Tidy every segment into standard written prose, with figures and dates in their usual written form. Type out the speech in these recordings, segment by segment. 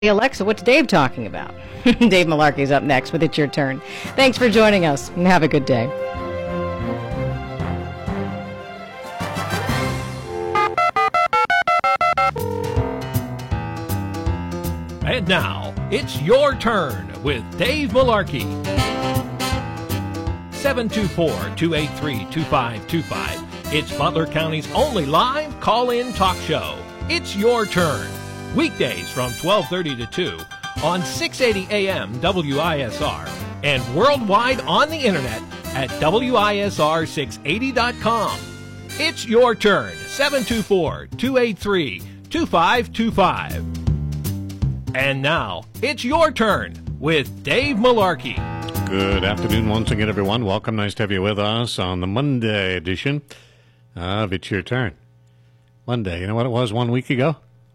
Hey, Alexa, what's Dave talking about? Dave Malarkey's up next with It's Your Turn. Thanks for joining us, and have a good day. And now, it's your turn with Dave Malarkey. 724-283-2525. It's Butler County's only live call-in talk show. It's your turn. Weekdays from 12:30 to 2 on 680 AM WISR and worldwide on the internet at WISR680.com. It's your turn. 724-283-2525. And now, it's your turn with Dave Malarkey. Good afternoon once again, everyone. Welcome. Nice to have you with us on the Monday edition of It's Your Turn. Monday. You know what it was 1 week ago?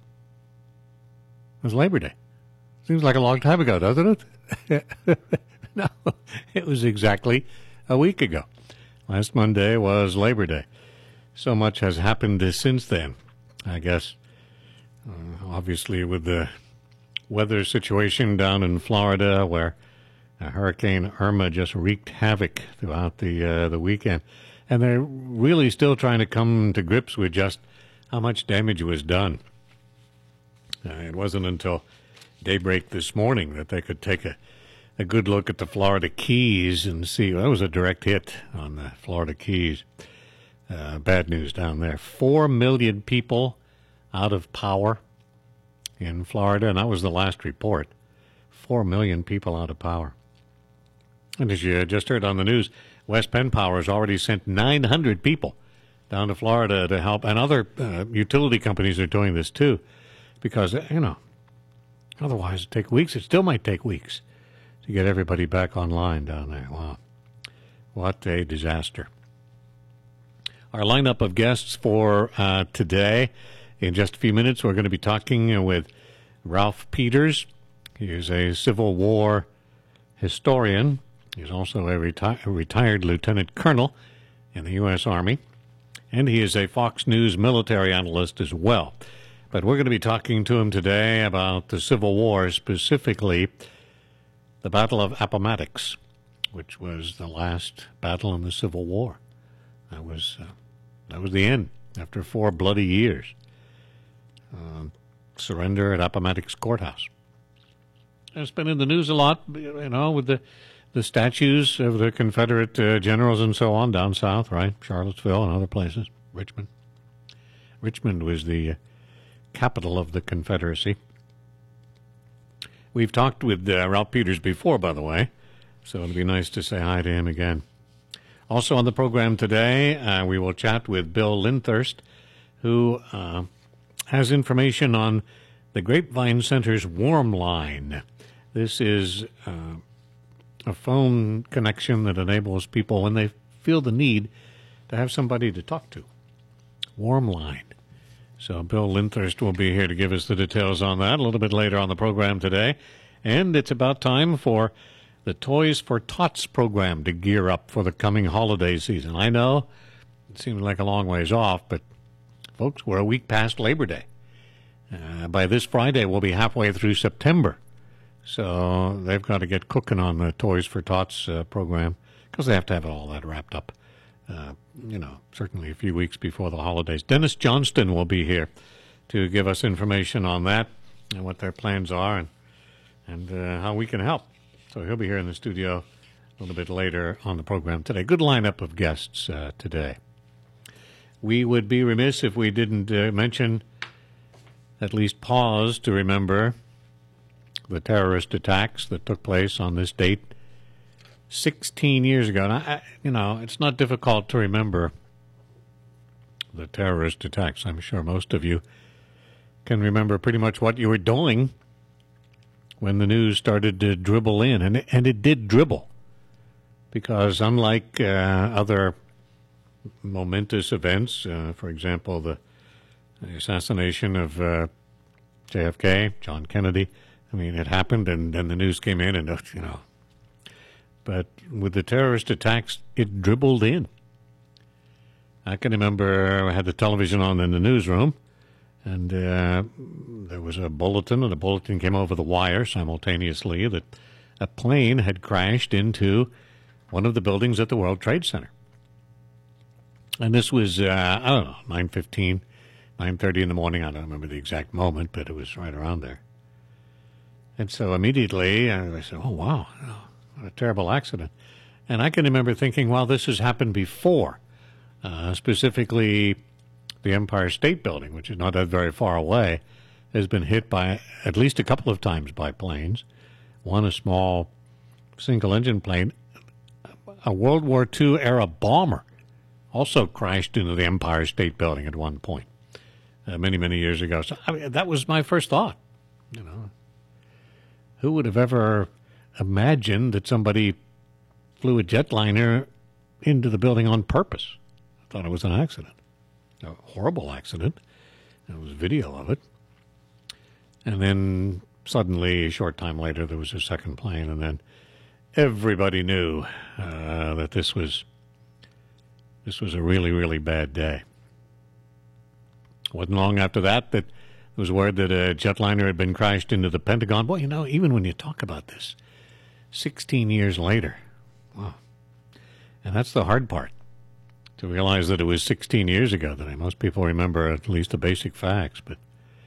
It was Labor Day. Seems like a long time ago, doesn't it? No, it was exactly a week ago. Last Monday was Labor Day. So much has happened since then, I guess. Obviously, with the weather situation down in Florida, where Hurricane Irma just wreaked havoc throughout the weekend. And they're really still trying to come to grips with just how much damage was done. It wasn't until daybreak this morning that they could take a good look at the Florida Keys and see. Well, that was a direct hit on the Florida Keys. Bad news down there. 4 million people out of power in Florida, and that was the last report. 4 million people out of power. And as you just heard on the news, West Penn Power has already sent 900 people down to Florida to help, and other utility companies are doing this too. Because, otherwise it'd take weeks. It still might take weeks to get everybody back online down there. Wow. What a disaster. Our lineup of guests for today, in just a few minutes, we're going to be talking with Ralph Peters. He is a Civil War historian. He's also a retired lieutenant colonel in the U.S. Army. And he is a Fox News military analyst as well. But we're going to be talking to him today about the Civil War, specifically the Battle of Appomattox, which was the last battle in the Civil War. That was the end after 4 bloody years. Surrender at Appomattox Courthouse. It's been in the news a lot, with the statues of the Confederate generals and so on down south, right? Charlottesville and other places. Richmond. Richmond was the capital of the Confederacy. We've talked with Ralph Peters before, by the way, so it'll be nice to say hi to him again. Also on the program today, we will chat with Bill Linthurst, who has information on the Grapevine Center's Warm Line. This is a phone connection that enables people, when they feel the need, to have somebody to talk to. Warm Line. So Bill Linthurst will be here to give us the details on that a little bit later on the program today. And it's about time for the Toys for Tots program to gear up for the coming holiday season. I know it seems like a long ways off, but folks, we're a week past Labor Day. By this Friday, we'll be halfway through September. So they've got to get cooking on the Toys for Tots program, because they have to have all that wrapped up. Certainly a few weeks before the holidays. Dennis Johnston will be here to give us information on that and what their plans are and how we can help. So he'll be here in the studio a little bit later on the program today. Good lineup of guests today. We would be remiss if we didn't mention, at least pause to remember, the terrorist attacks that took place on this date 16 years ago. And it's not difficult to remember the terrorist attacks. I'm sure most of you can remember pretty much what you were doing when the news started to dribble in. And it did dribble, because unlike other momentous events, for example, the assassination of JFK, John Kennedy, it happened and then the news came in and, But with the terrorist attacks, it dribbled in. I can remember I had the television on in the newsroom, And there was a bulletin, and a bulletin came over the wire simultaneously that a plane had crashed into one of the buildings at the World Trade Center. And this was, 9:15, 9:30 in the morning. I don't remember the exact moment, but it was right around there. And so immediately I said, oh, wow, what a terrible accident. And I can remember thinking, well, this has happened before, specifically the Empire State Building, which is not that very far away, has been hit by at least a couple of times by planes. One, a small single-engine plane. A World War II era bomber also crashed into the Empire State Building at one point, many, many years ago. So that was my first thought. You know, who would have ever imagined that somebody flew a jetliner into the building on purpose? I thought it was an accident, a horrible accident. There was video of it. And then suddenly, a short time later, there was a second plane, and then everybody knew that this was a really, really bad day. It wasn't long after that that there was word that a jetliner had been crashed into the Pentagon. Well, you know, even when you talk about this, 16 years later, wow. And that's the hard part, to realize that it was 16 years ago today. Most people remember at least the basic facts, but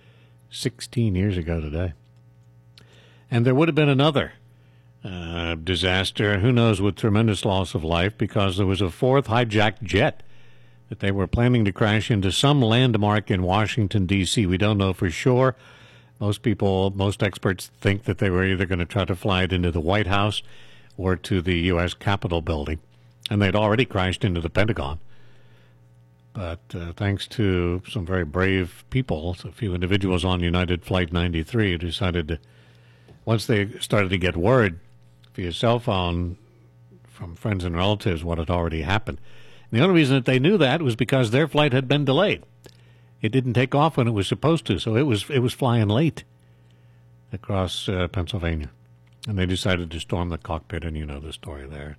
16 years ago today. And there would have been another disaster, who knows, with tremendous loss of life, because there was a fourth hijacked jet that they were planning to crash into some landmark in Washington, D.C. We don't know for sure. Most experts think that they were either going to try to fly it into the White House or to the U.S. Capitol building, and they'd already crashed into the Pentagon. But thanks to some very brave people, a few individuals on United Flight 93 who decided to, once they started to get word via cell phone from friends and relatives what had already happened. And the only reason that they knew that was because their flight had been delayed. It didn't take off when it was supposed to, so it was flying late across Pennsylvania. And they decided to storm the cockpit, and you know the story there.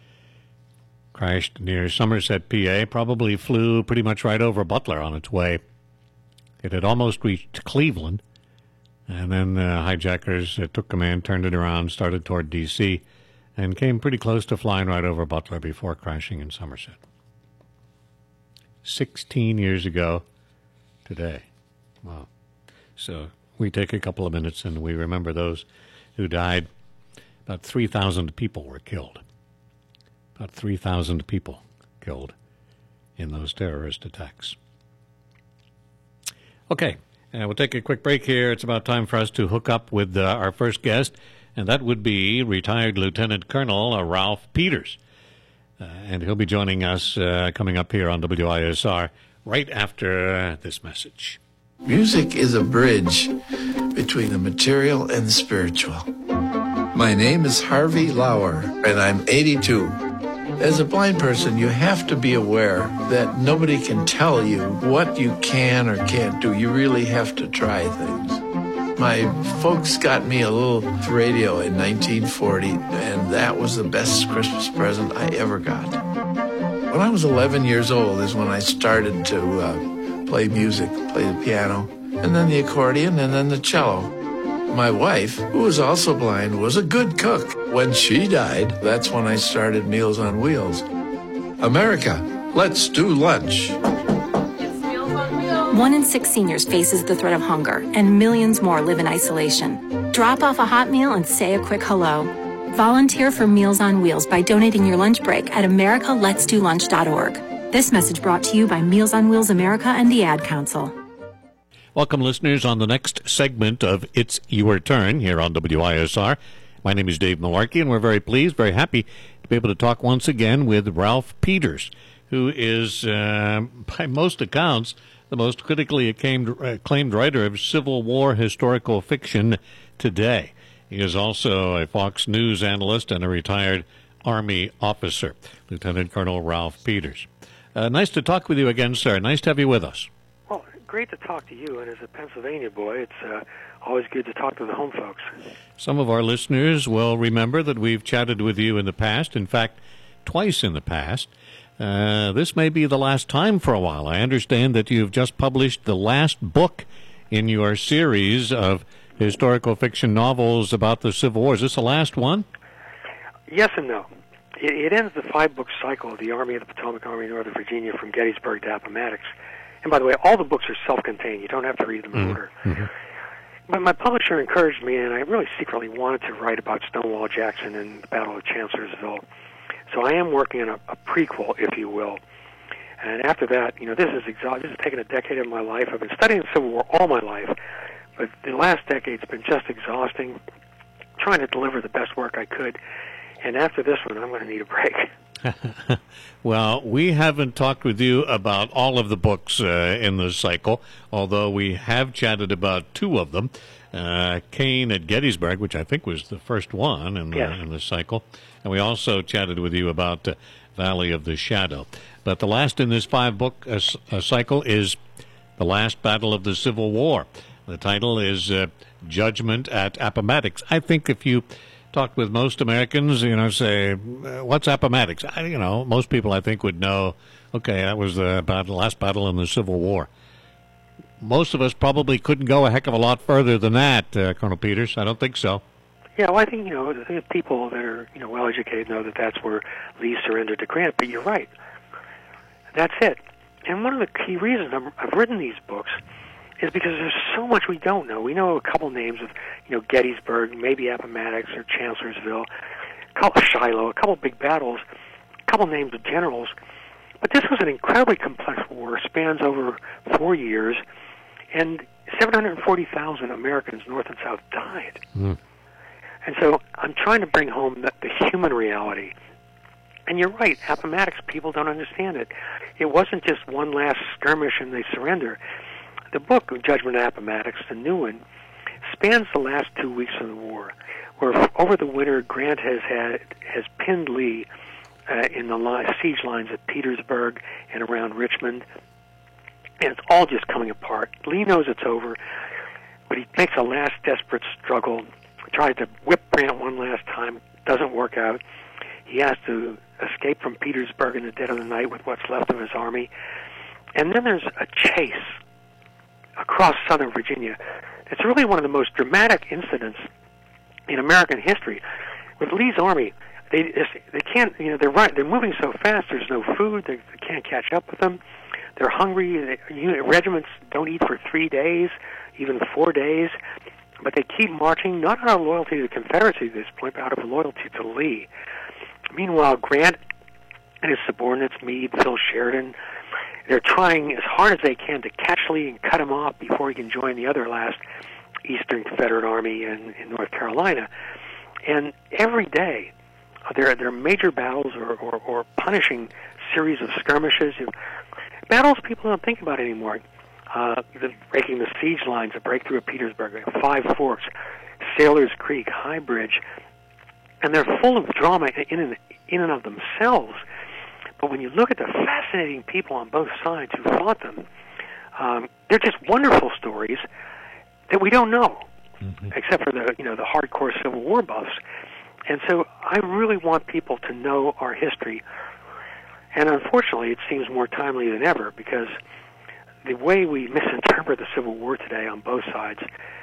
Crashed near Somerset, PA, probably flew pretty much right over Butler on its way. It had almost reached Cleveland, and then the hijackers took command, turned it around, started toward D.C., and came pretty close to flying right over Butler before crashing in Somerset. 16 years ago today. Wow. So we take a couple of minutes and we remember those who died. About 3,000 people were killed. About 3,000 people killed in those terrorist attacks. Okay, we'll take a quick break here. It's about time for us to hook up with our first guest, and that would be retired Lieutenant Colonel Ralph Peters. And he'll be joining us coming up here on WISR right after this message. Music is a bridge between the material and the spiritual. My name is Harvey Lauer, and I'm 82. As a blind person, you have to be aware that nobody can tell you what you can or can't do. You really have to try things. My folks got me a little radio in 1940, and that was the best Christmas present I ever got. When I was 11 years old is when I started to play music, play the piano, and then the accordion, and then the cello. My wife, who was also blind, was a good cook. When she died, that's when I started Meals on Wheels. America, let's do lunch. 1 in 6 seniors faces the threat of hunger, and millions more live in isolation. Drop off a hot meal and say a quick hello. Volunteer for Meals on Wheels by donating your lunch break at americaletsdolunch.org. This message brought to you by Meals on Wheels America and the Ad Council. Welcome, listeners, on the next segment of It's Your Turn here on WISR. My name is Dave Malarkey, and we're very pleased, very happy to be able to talk once again with Ralph Peters, who is, by most accounts, the most critically acclaimed writer of Civil War historical fiction today. He is also a Fox News analyst and a retired Army officer, Lieutenant Colonel Ralph Peters. Nice to talk with you again, sir. Nice to have you with us. Well, great to talk to you, and as a Pennsylvania boy, it's always good to talk to the home folks. Some of our listeners will remember that we've chatted with you in the past, in fact, twice in the past. this may be the last time for a while. I understand that you've just published the last book in your series of historical fiction novels about the Civil War. Is this the last one? Yes and no. It ends the 5-book cycle of the Army of the Potomac, Army of Northern Virginia, from Gettysburg to Appomattox. And by the way, all the books are self-contained. You don't have to read them in order. Mm-hmm. But my publisher encouraged me, and I really secretly wanted to write about Stonewall Jackson and the Battle of Chancellorsville. So I am working on a prequel, if you will. And after that, this has taken a decade of my life. I've been studying the Civil War all my life, but the last decade's been just exhausting, trying to deliver the best work I could. And after this one, I'm going to need a break. Well, we haven't talked with you about all of the books in this cycle, although we have chatted about 2 of them. Cain at Gettysburg, which I think was the first one in the cycle. And we also chatted with you about Valley of the Shadow. But the last in this 5-book cycle is The Last Battle of the Civil War. The title is Judgment at Appomattox. I think if you talked with most Americans, say, what's Appomattox? Most people, I think, would know, okay, that was the last battle in the Civil War. Most of us probably couldn't go a heck of a lot further than that, Colonel Peters. I don't think so. Yeah, well, I think, people that are, well-educated know that that's where Lee surrendered to Grant, but you're right. That's it. And one of the key reasons I've written these books is because there's so much we don't know. We know a couple names of, Gettysburg, maybe Appomattox or Chancellorsville, Shiloh, a couple big battles, a couple names of generals. But this was an incredibly complex war, spans over 4 years, and 740,000 Americans, North and South, died. Mm. And so I'm trying to bring home the human reality. And you're right, Appomattox, people don't understand it. It wasn't just one last skirmish and they surrender. The book, Judgment at Appomattox, the new one, spans the last 2 weeks of the war, where over the winter Grant has pinned Lee in the siege lines at Petersburg and around Richmond, and it's all just coming apart. Lee knows it's over, but he makes a last desperate struggle, tries to whip Grant one last time, doesn't work out. He has to escape from Petersburg in the dead of the night with what's left of his army, and then there's a chase across southern Virginia. It's really one of the most dramatic incidents in American history. With Lee's army, they can't, they're moving so fast, there's no food, they can't catch up with them. They're hungry, regiments don't eat for 3 days, even 4 days, but they keep marching, not out of loyalty to the Confederacy at this point, but out of loyalty to Lee. Meanwhile, Grant and his subordinates, Meade, Phil Sheridan, they're trying as hard as they can to catch Lee and cut him off before he can join the other last Eastern Confederate Army in North Carolina. And every day, there are major battles or punishing series of skirmishes. Battles people don't think about anymore. Breaking the siege lines, a breakthrough at Petersburg, 5 Forks, Sailor's Creek, High Bridge. And they're full of drama in and of themselves. But when you look at the fascinating people on both sides who fought them, they're just wonderful stories that we don't know, except for the hardcore Civil War buffs. And so I really want people to know our history. And unfortunately, it seems more timely than ever because the way we misinterpret the Civil War today on both sides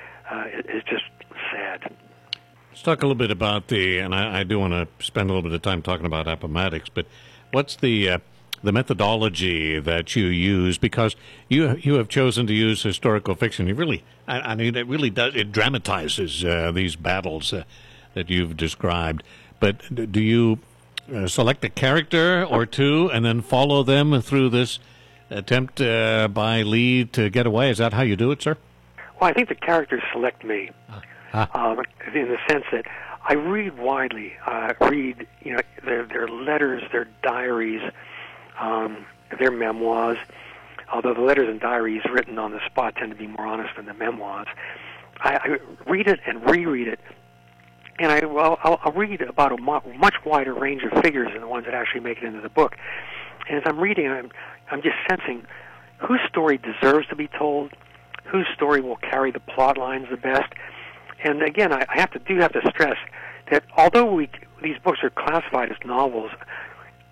is just sad. Let's talk a little bit about and I do want to spend a little bit of time talking about Appomattox, but what's the methodology that you use? Because you have chosen to use historical fiction. You really, it really does. It dramatizes these battles that you've described. But do you select a character or two and then follow them through this attempt by Lee to get away? Is that how you do it, sir? Well, I think the characters select me in the sense that I read widely. Read, their letters, their diaries, their memoirs. Although the letters and diaries written on the spot tend to be more honest than the memoirs, I read it and reread it, and I'll read about a much wider range of figures than the ones that actually make it into the book. And as I'm reading, I'm just sensing whose story deserves to be told, whose story will carry the plot lines the best. And again, I have to stress that although these books are classified as novels,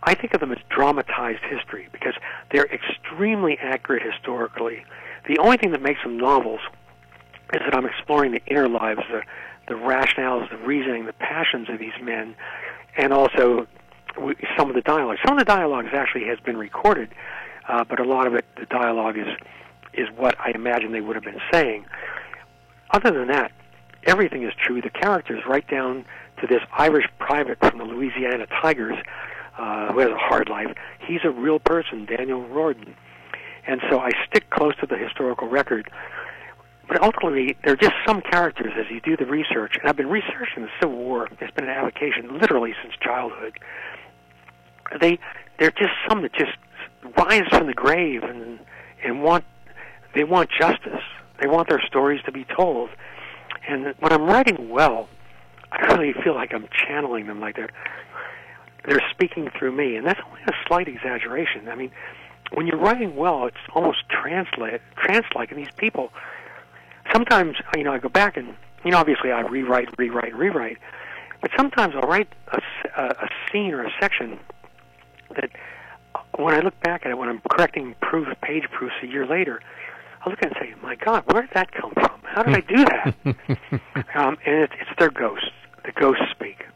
I think of them as dramatized history because they're extremely accurate historically. The only thing that makes them novels is that I'm exploring the inner lives, the rationales, the reasoning, the passions of these men, and also some of the dialogue. Some of the dialogue actually has been recorded, but a lot of it, the dialogue is what I imagine they would have been saying. Other than that, everything is true. The characters, right down to this Irish private from the Louisiana Tigers, who has a hard life, he's a real person, Daniel Riordan. And so I stick close to the historical record. But ultimately, they're just some characters as you do the research. And I've been researching the Civil War. It's been an avocation literally since childhood. They're just some that just rise from the grave and want justice. They want their stories to be told. And when I'm writing well, I really feel like I'm channeling them, like they're speaking through me. And that's only a slight exaggeration. I mean, when you're writing well, it's almost trance-like. And these people, sometimes, I go back and, obviously I rewrite. But sometimes I'll write a scene or a section that when I look back at it, when I'm correcting page proofs a year later, I look at it and say, my God, where did that come from? How did I do that? And it's their ghosts. The ghosts speak.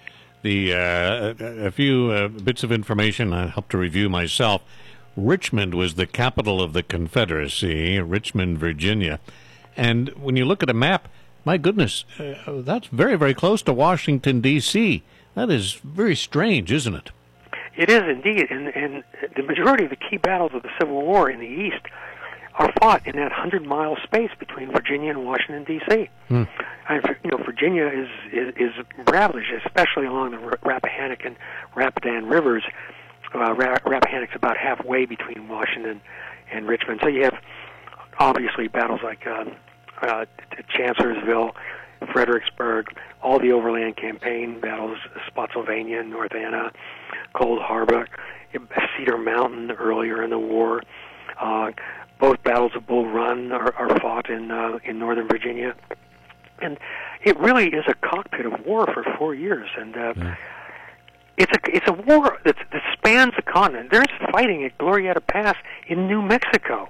A few bits of information I helped to review myself. Richmond was the capital of the Confederacy, Richmond, Virginia. And when you look at a map, my goodness, that's very, very close to Washington, D.C. That is very strange, isn't it? It is indeed. And the majority of the key battles of the Civil War in the East are fought in that 100-mile space between Virginia and Washington, D.C. And, Virginia is ravaged, especially along the Rappahannock and Rapidan rivers. Rappahannock's about halfway between Washington and Richmond. So you have, obviously, battles like Chancellorsville, Fredericksburg, all the overland campaign battles, Spotsylvania, North Anna, Cold Harbor, Cedar Mountain earlier in the war. Both battles of Bull Run are fought in Northern Virginia. And it really is a cockpit of war for 4 years. And it's a war that spans the continent. There's fighting at Glorieta Pass in New Mexico.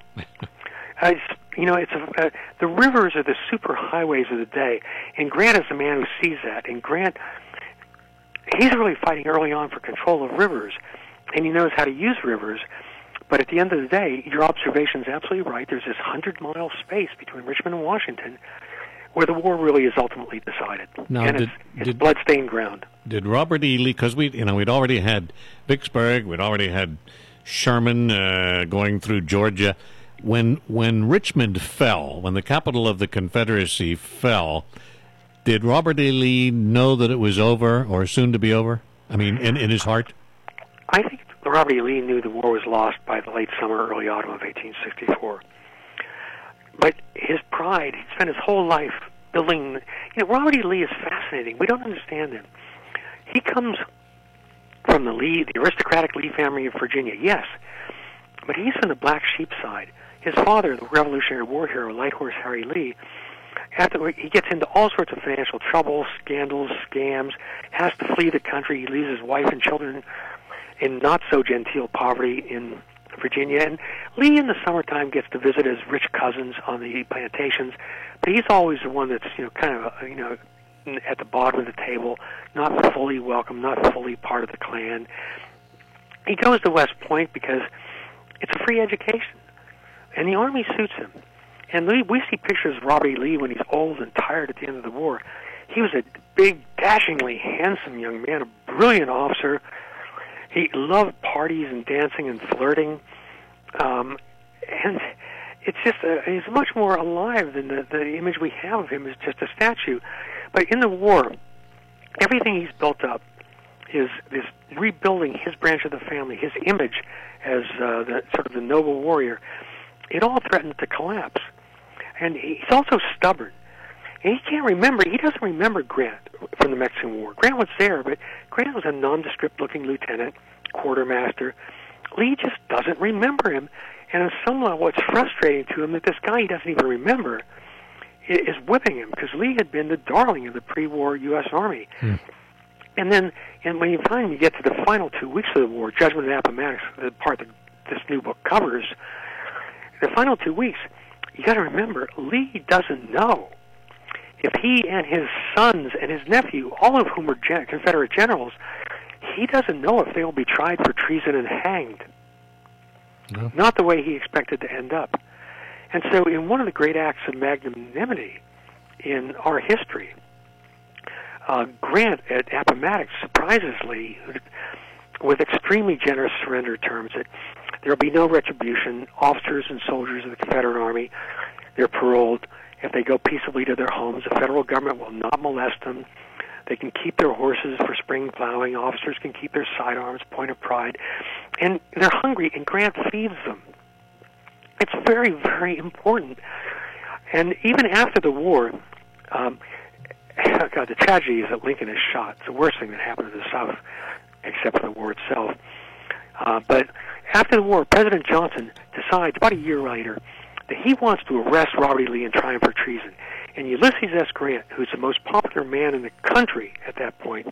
The rivers are the super highways of the day, and Grant is the man who sees that. And Grant, he's really fighting early on for control of rivers, and he knows how to use rivers. But at the end of the day, your observation is absolutely right. There's this 100-mile space between Richmond and Washington where the war really is ultimately decided. Now, and it's blood-stained ground. Did Robert E. Lee, because we'd already had Vicksburg, we'd already had Sherman going through Georgia. When Richmond fell, when the capital of the Confederacy fell, did Robert E. Lee know that it was over or soon to be over? I mean, in his heart? I think Robert E. Lee knew the war was lost by the late summer, early autumn of 1864. But his pride, he spent his whole life building... Robert E. Lee is fascinating. We don't understand him. He comes from the aristocratic Lee family of Virginia, yes, but he's from the black sheep side. His father, the Revolutionary War hero, Light Horse Harry Lee, he gets into all sorts of financial trouble, scandals, scams, has to flee the country. He leaves his wife and children in not-so-genteel poverty in Virginia. And Lee, in the summertime, gets to visit his rich cousins on the plantations, but he's always the one that's, at the bottom of the table, not fully welcome, not fully part of the clan. He goes to West Point because it's a free education, and the Army suits him. And we see pictures of Robert E. Lee when he's old and tired at the end of the war. He was a big, dashingly handsome young man, a brilliant officer. He loved parties and dancing and flirting. And it's just, he's much more alive than the image we have of him is just a statue. But in the war, everything he's built up, this rebuilding his branch of the family, his image as the noble warrior, it all threatened to collapse. And he's also stubborn. And he doesn't remember Grant from the Mexican War. Grant was there, but Grant was a nondescript-looking lieutenant, quartermaster. Lee just doesn't remember him. And on some level, it's frustrating to him that this guy he doesn't even remember is whipping him, because Lee had been the darling of the pre-war U.S. Army. And then, when you finally get to the final 2 weeks of the war, Judgment at Appomattox, the part that this new book covers, the final 2 weeks, you got to remember, Lee doesn't know if he and his sons and his nephew, all of whom are Confederate generals, he doesn't know if they will be tried for treason and hanged. No. Not the way he expected to end up. And so in one of the great acts of magnanimity in our history, Grant at Appomattox surprises Lee with extremely generous surrender terms that there will be no retribution. Officers and soldiers of the Confederate Army, they're paroled. If they go peaceably to their homes, the federal government will not molest them. They can keep their horses for spring plowing. Officers can keep their sidearms, point of pride. And they're hungry, and Grant feeds them. It's very, very important. And even after the war, the tragedy is that Lincoln is shot. It's the worst thing that happened to the South, except for the war itself. But after the war, President Johnson decides, about a year later, that he wants to arrest Robert E. Lee and try him for treason. And Ulysses S. Grant, who's the most popular man in the country at that point,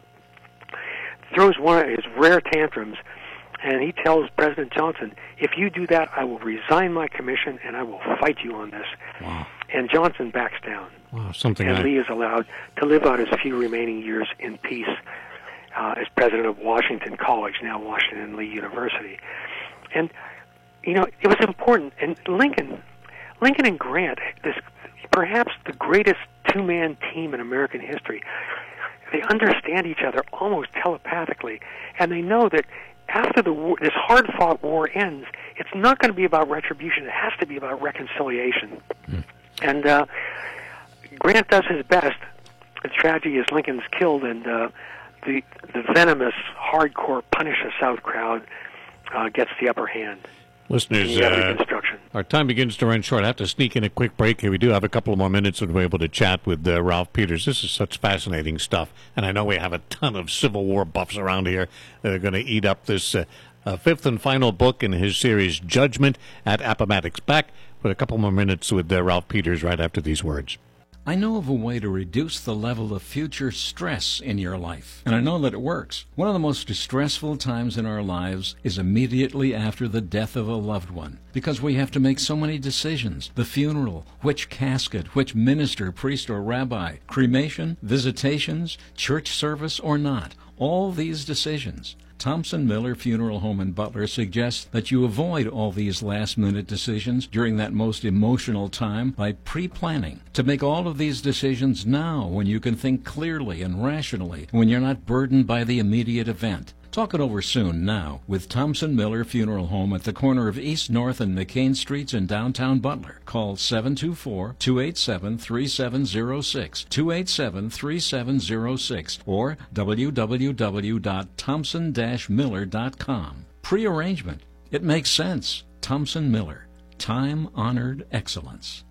throws one of his rare tantrums, and he tells President Johnson, if you do that, I will resign my commission and I will fight you on this. Wow. And Johnson backs down. Wow, and Lee is allowed to live out his few remaining years in peace as president of Washington College, now Washington Lee University. And, it was important. And Lincoln and Grant, this perhaps the greatest two-man team in American history, they understand each other almost telepathically, and they know that after the war, this hard-fought war ends, it's not going to be about retribution. It has to be about reconciliation. And Grant does his best. The tragedy is Lincoln's killed, and the venomous, hardcore, punish-the-South crowd gets the upper hand. Listeners, our time begins to run short. I have to sneak in a quick break here. We do have a couple of more minutes and we're able to chat with Ralph Peters. This is such fascinating stuff, and I know we have a ton of Civil War buffs around here that are going to eat up this fifth and final book in his series, Judgment at Appomattox. Back with a couple more minutes with Ralph Peters right after these words. I know of a way to reduce the level of future stress in your life, and I know that it works. One of the most distressful times in our lives is immediately after the death of a loved one, because we have to make so many decisions. The funeral, which casket, which minister, priest, or rabbi, cremation, visitations, church service or not, all these decisions. Thompson Miller Funeral Home in Butler suggests that you avoid all these last-minute decisions during that most emotional time by pre-planning. To make all of these decisions now when you can think clearly and rationally, when you're not burdened by the immediate event. Talk it over soon now with Thompson Miller Funeral Home at the corner of East, North, and McCain Streets in downtown Butler. Call 724-287-3706, 287-3706, or www.thompson-miller.com. Pre-arrangement. It makes sense. Thompson Miller. Time-honored excellence.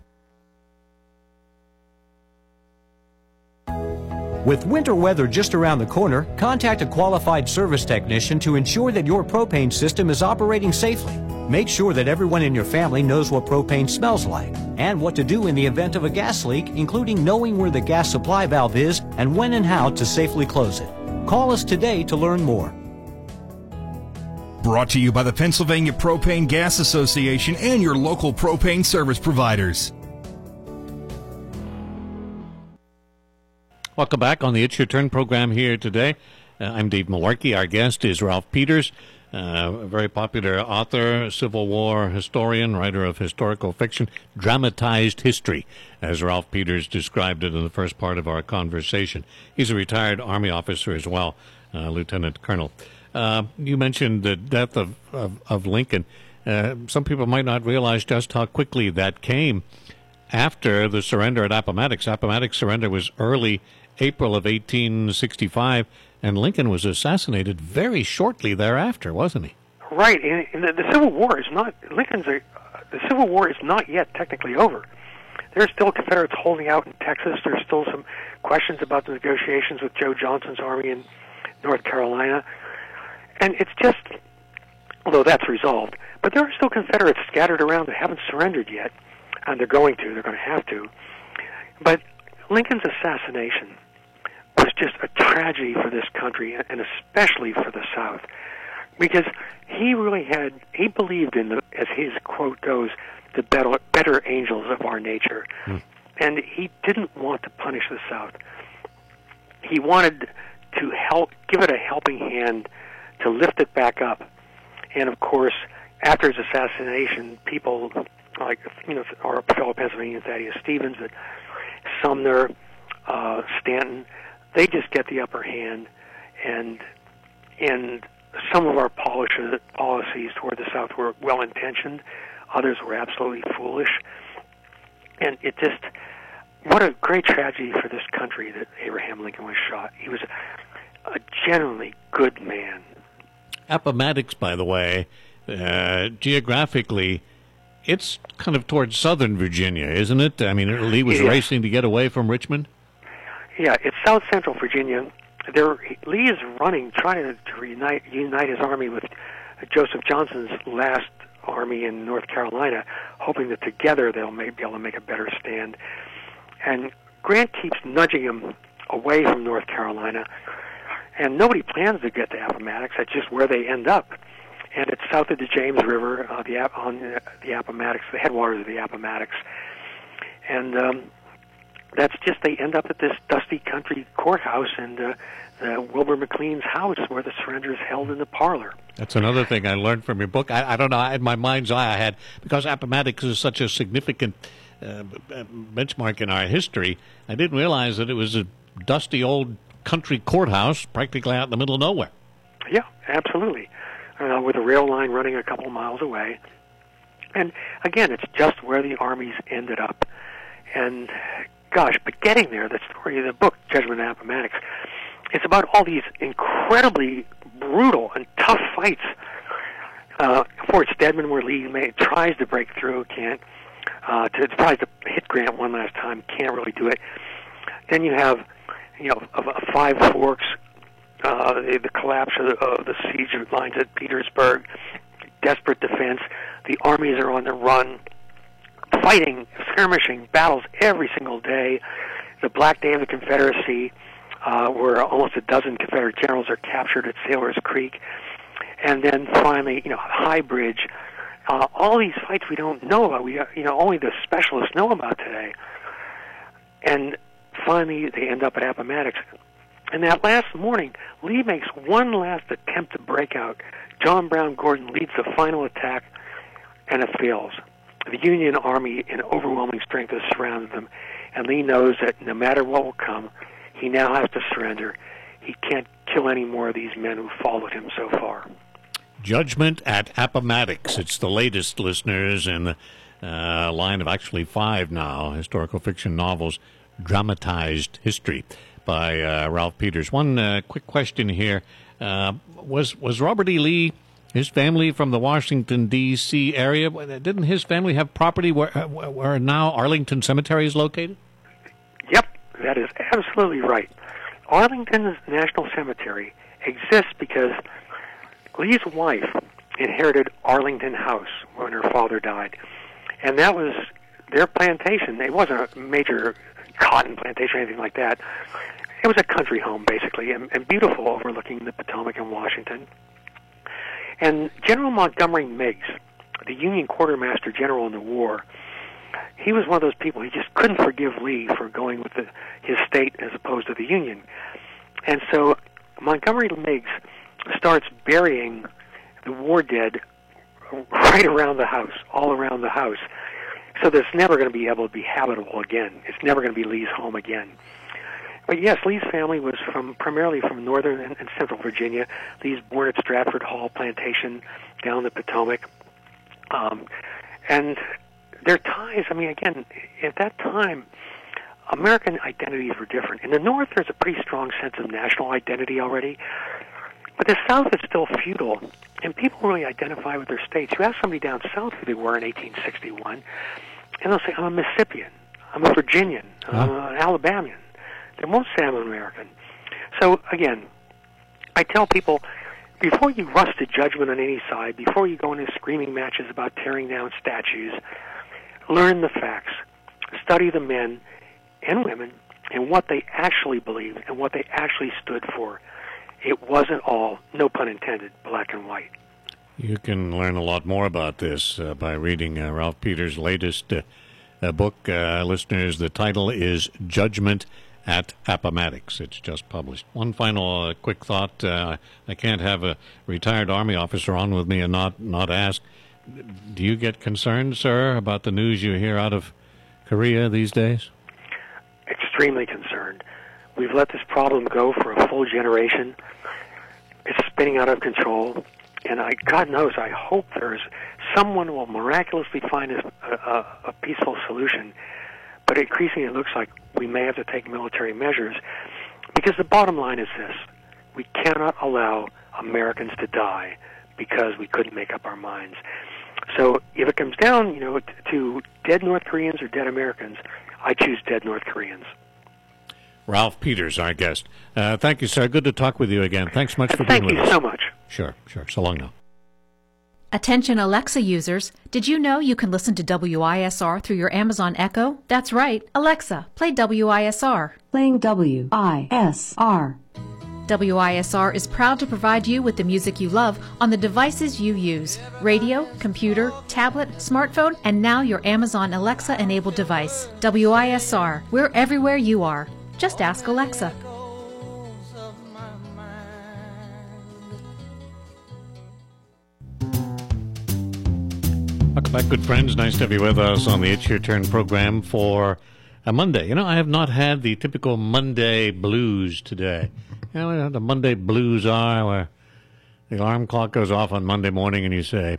With winter weather just around the corner, contact a qualified service technician to ensure that your propane system is operating safely. Make sure that everyone in your family knows what propane smells like and what to do in the event of a gas leak, including knowing where the gas supply valve is and when and how to safely close it. Call us today to learn more. Brought to you by the Pennsylvania Propane Gas Association and your local propane service providers. Welcome back on the It's Your Turn program here today. I'm Dave Malarkey. Our guest is Ralph Peters, a very popular author, Civil War historian, writer of historical fiction, dramatized history, as Ralph Peters described it in the first part of our conversation. He's a retired Army officer as well, Lieutenant Colonel. You mentioned the death of Lincoln. Some people might not realize just how quickly that came after the surrender at Appomattox. Appomattox surrender was early April of 1865, and Lincoln was assassinated very shortly thereafter, wasn't he? Right, and the Civil War is not the Civil War is not yet technically over. There are still Confederates holding out in Texas. There's still some questions about the negotiations with Joe Johnston's army in North Carolina, and it's just, although that's resolved, but there are still Confederates scattered around that haven't surrendered yet, and they're going to have to. But Lincoln's assassination was just a tragedy tragedy for this country, and especially for the South, because he believed in as his quote goes, the better angels of our nature. And he didn't want to punish the South. He wanted to give it a helping hand to lift it back up. And of course, after his assassination, people like, our fellow Pennsylvanian Thaddeus Stevens, Sumner, Stanton, they just get the upper hand, and some of our policies toward the South were well-intentioned, others were absolutely foolish, and what a great tragedy for this country that Abraham Lincoln was shot. He was a genuinely good man. Appomattox, by the way, geographically, it's kind of towards southern Virginia, isn't it? I mean, Lee was racing to get away from Richmond? Yeah, it's south central Virginia. Lee is trying to unite his army with Joseph Johnson's last army in North Carolina, hoping that together they'll be able to make a better stand. And Grant keeps nudging him away from North Carolina, and nobody plans to get to Appomattox. That's just where they end up. And it's south of the James River, on the Appomattox, the headwaters of the Appomattox. And they end up at this dusty country courthouse, and Wilbur McLean's house, where the surrender is held in the parlor. That's another thing I learned from your book. I don't know, in my mind's eye I had, because Appomattox is such a significant benchmark in our history, I didn't realize that it was a dusty old country courthouse practically out in the middle of nowhere. Yeah, absolutely. With a rail line running a couple miles away. And again, it's just where the armies ended up. And gosh, but getting there, the story of the book, Judgment of Appomattox, it's about all these incredibly brutal and tough fights. Fort Stedman, where Lee tries to break through, can't. Tries to hit Grant one last time, can't really do it. Then you have, Five Forks, the collapse of the siege lines at Petersburg, desperate defense. The armies are on the run, fighting, skirmishing, battles every single day. The Black Day of the Confederacy, where almost a dozen Confederate generals are captured at Sailor's Creek. And then finally, High Bridge. All these fights we don't know about. Only the specialists know about today. And finally, they end up at Appomattox. And that last morning, Lee makes one last attempt to break out. John Brown Gordon leads the final attack, and it fails. The Union Army, in overwhelming strength, has surrounded them, and Lee knows that no matter what will come, he now has to surrender. He can't kill any more of these men who followed him so far. Judgment at Appomattox. It's the latest, listeners, in a line of actually 5 now, historical fiction novels, dramatized history by Ralph Peters. One quick question here. Was Robert E. Lee, his family from the Washington, D.C. area, didn't his family have property where now Arlington Cemetery is located? Yep, that is absolutely right. Arlington National Cemetery exists because Lee's wife inherited Arlington House when her father died. And that was their plantation. It wasn't a major cotton plantation or anything like that. It was a country home, basically, and beautiful, overlooking the Potomac and Washington. And General Montgomery Meigs, the Union quartermaster general in the war, he was one of those people, he just couldn't forgive Lee for going with his state as opposed to the Union. And so Montgomery Meigs starts burying the war dead right around the house, all around the house, so that it's never going to be able to be habitable again. It's never going to be Lee's home again. But yes, Lee's family was primarily from northern and central Virginia. Lee's born at Stratford Hall Plantation down the Potomac. And their ties, again, at that time, American identities were different. In the North, there's a pretty strong sense of national identity already. But the South is still feudal, and people really identify with their states. You ask somebody down south who they were in 1861, and they'll say, I'm a Mississippian, I'm a Virginian, I'm an Alabamian. They won't say I'm an American. So, again, I tell people, before you rush to judgment on any side, before you go into screaming matches about tearing down statues, learn the facts, study the men and women and what they actually believed and what they actually stood for. It wasn't all, no pun intended, black and white. You can learn a lot more about this by reading Ralph Peters' latest book. Listeners, the title is Judgment at Appomattox. It's just published. One final quick thought. I can't have a retired Army officer on with me and not ask, do you get concerned, sir, about the news you hear out of Korea these days? Extremely concerned. We've let this problem go for a full generation. It's spinning out of control. And God knows, I hope someone will miraculously find a peaceful solution. But increasingly it looks like we may have to take military measures, because the bottom line is this: we cannot allow Americans to die because we couldn't make up our minds. So if it comes down, to dead North Koreans or dead Americans, I choose dead North Koreans. Ralph Peters, our guest. Thank you, sir. Good to talk with you again. Thanks much for being with us. Thank you so much. Sure. So long now. Attention Alexa users, did you know you can listen to WISR through your Amazon Echo? That's right. Alexa, play WISR. Playing WISR. WISR is proud to provide you with the music you love on the devices you use: radio, computer, tablet, smartphone, and now your Amazon Alexa-enabled device. WISR, we're everywhere you are. Just ask Alexa. Welcome back, good friends. Nice to have you with us on the It's Your Turn program for a Monday. I have not had the typical Monday blues today. The Monday blues are where the alarm clock goes off on Monday morning and you say,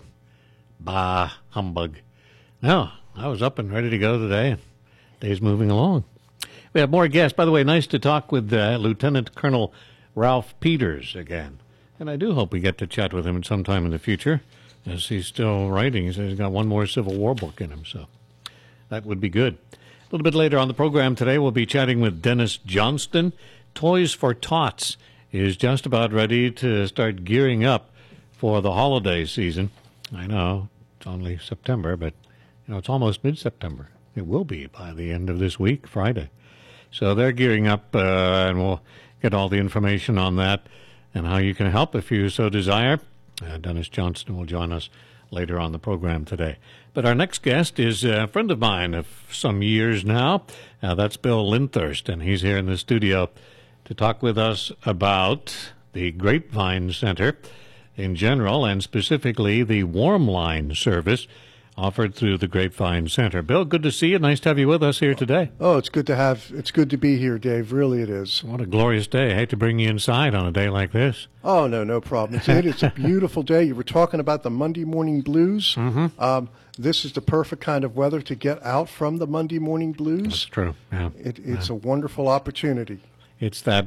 bah, humbug. No, I was up and ready to go today. Day's moving along. We have more guests. By the way, nice to talk with Lieutenant Colonel Ralph Peters again. And I do hope we get to chat with him sometime in the future, as he's still writing. He says he's got one more Civil War book in him, so that would be good. A little bit later on the program today, we'll be chatting with Dennis Johnston. Toys for Tots is just about ready to start gearing up for the holiday season. I know it's only September, but it's almost mid-September. It will be by the end of this week, Friday. So they're gearing up, and we'll get all the information on that and how you can help if you so desire. Dennis Johnston will join us later on the program today. But our next guest is a friend of mine of some years now. That's Bill Linthurst, and he's here in the studio to talk with us about the Grapevine Center in general, and specifically the Warm Line service offered through the Grapevine Center. Bill, good to see you. Nice to have you with us here today. Oh, it's good to be here, Dave. Really it is. What a glorious day. I hate to bring you inside on a day like this. Oh, no problem. It's a beautiful day. You were talking about the Monday morning blues. Mm-hmm. This is the perfect kind of weather to get out from the Monday morning blues. That's true. Yeah. It's a wonderful opportunity. It's that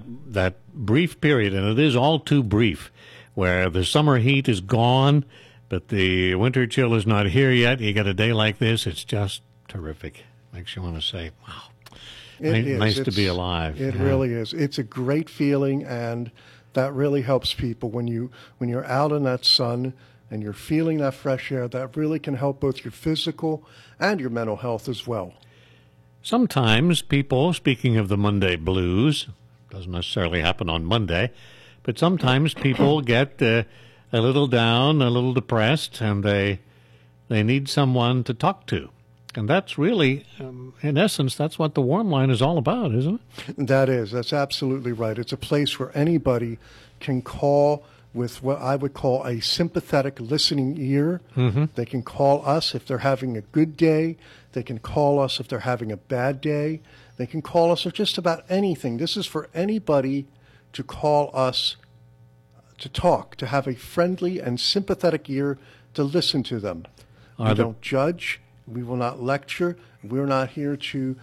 brief period, and it is all too brief, where the summer heat is gone, but the winter chill is not here yet. You get a day like this, it's just terrific. Makes you want to say, wow, nice to be alive. It really is. It's a great feeling, and that really helps people when you're out in that sun and you're feeling that fresh air. That really can help both your physical and your mental health as well. Sometimes people, speaking of the Monday blues, doesn't necessarily happen on Monday, but sometimes people get a little down, a little depressed, and they need someone to talk to. And that's really, in essence, that's what the Warm Line is all about, isn't it? That's absolutely right. It's a place where anybody can call with what I would call a sympathetic listening ear. Mm-hmm. They can call us if they're having a good day. They can call us if they're having a bad day. They can call us for just about anything. This is for anybody to call us to talk, to have a friendly and sympathetic ear to listen to them. We don't judge. We will not lecture. We're not here to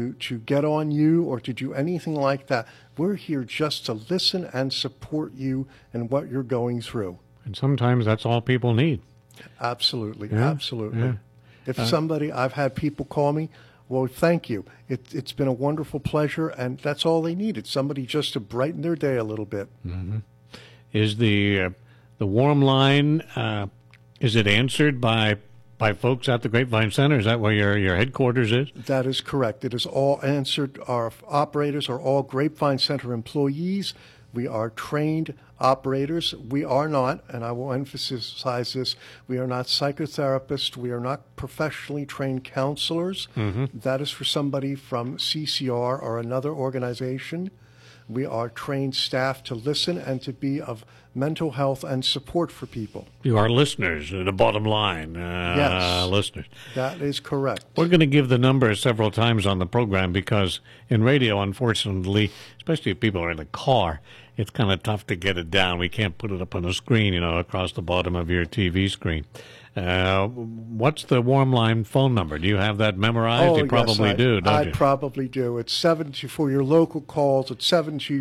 get on you or to do anything like that. We're here just to listen and support you in what you're going through. And sometimes that's all people need. Absolutely, yeah, absolutely. Yeah. If I've had people call me, well, thank you. It's been a wonderful pleasure, and that's all they need. It's somebody just to brighten their day a little bit. Mm-hmm. Is the Warm Line, is it answered by by folks at the Grapevine Center. Is that where your headquarters is? That is correct. It is all answered. Our operators are all Grapevine Center employees. We are trained operators. We are not, and I will emphasize this, we are not psychotherapists. We are not professionally trained counselors. That is for somebody from CCR or another organization. We are trained staff to listen and to be of mental health and support for people. You are listeners, the bottom line. Yes. Listeners. That is correct. We're going to give the number several times on the program because in radio, unfortunately, especially if people are in the car, it's kind of tough to get it down. We can't put it up on the screen, across the bottom of your TV screen. What's the Warm Line phone number? Do you have that memorized? You probably do, don't you? I probably do. It's 724, your local calls, it's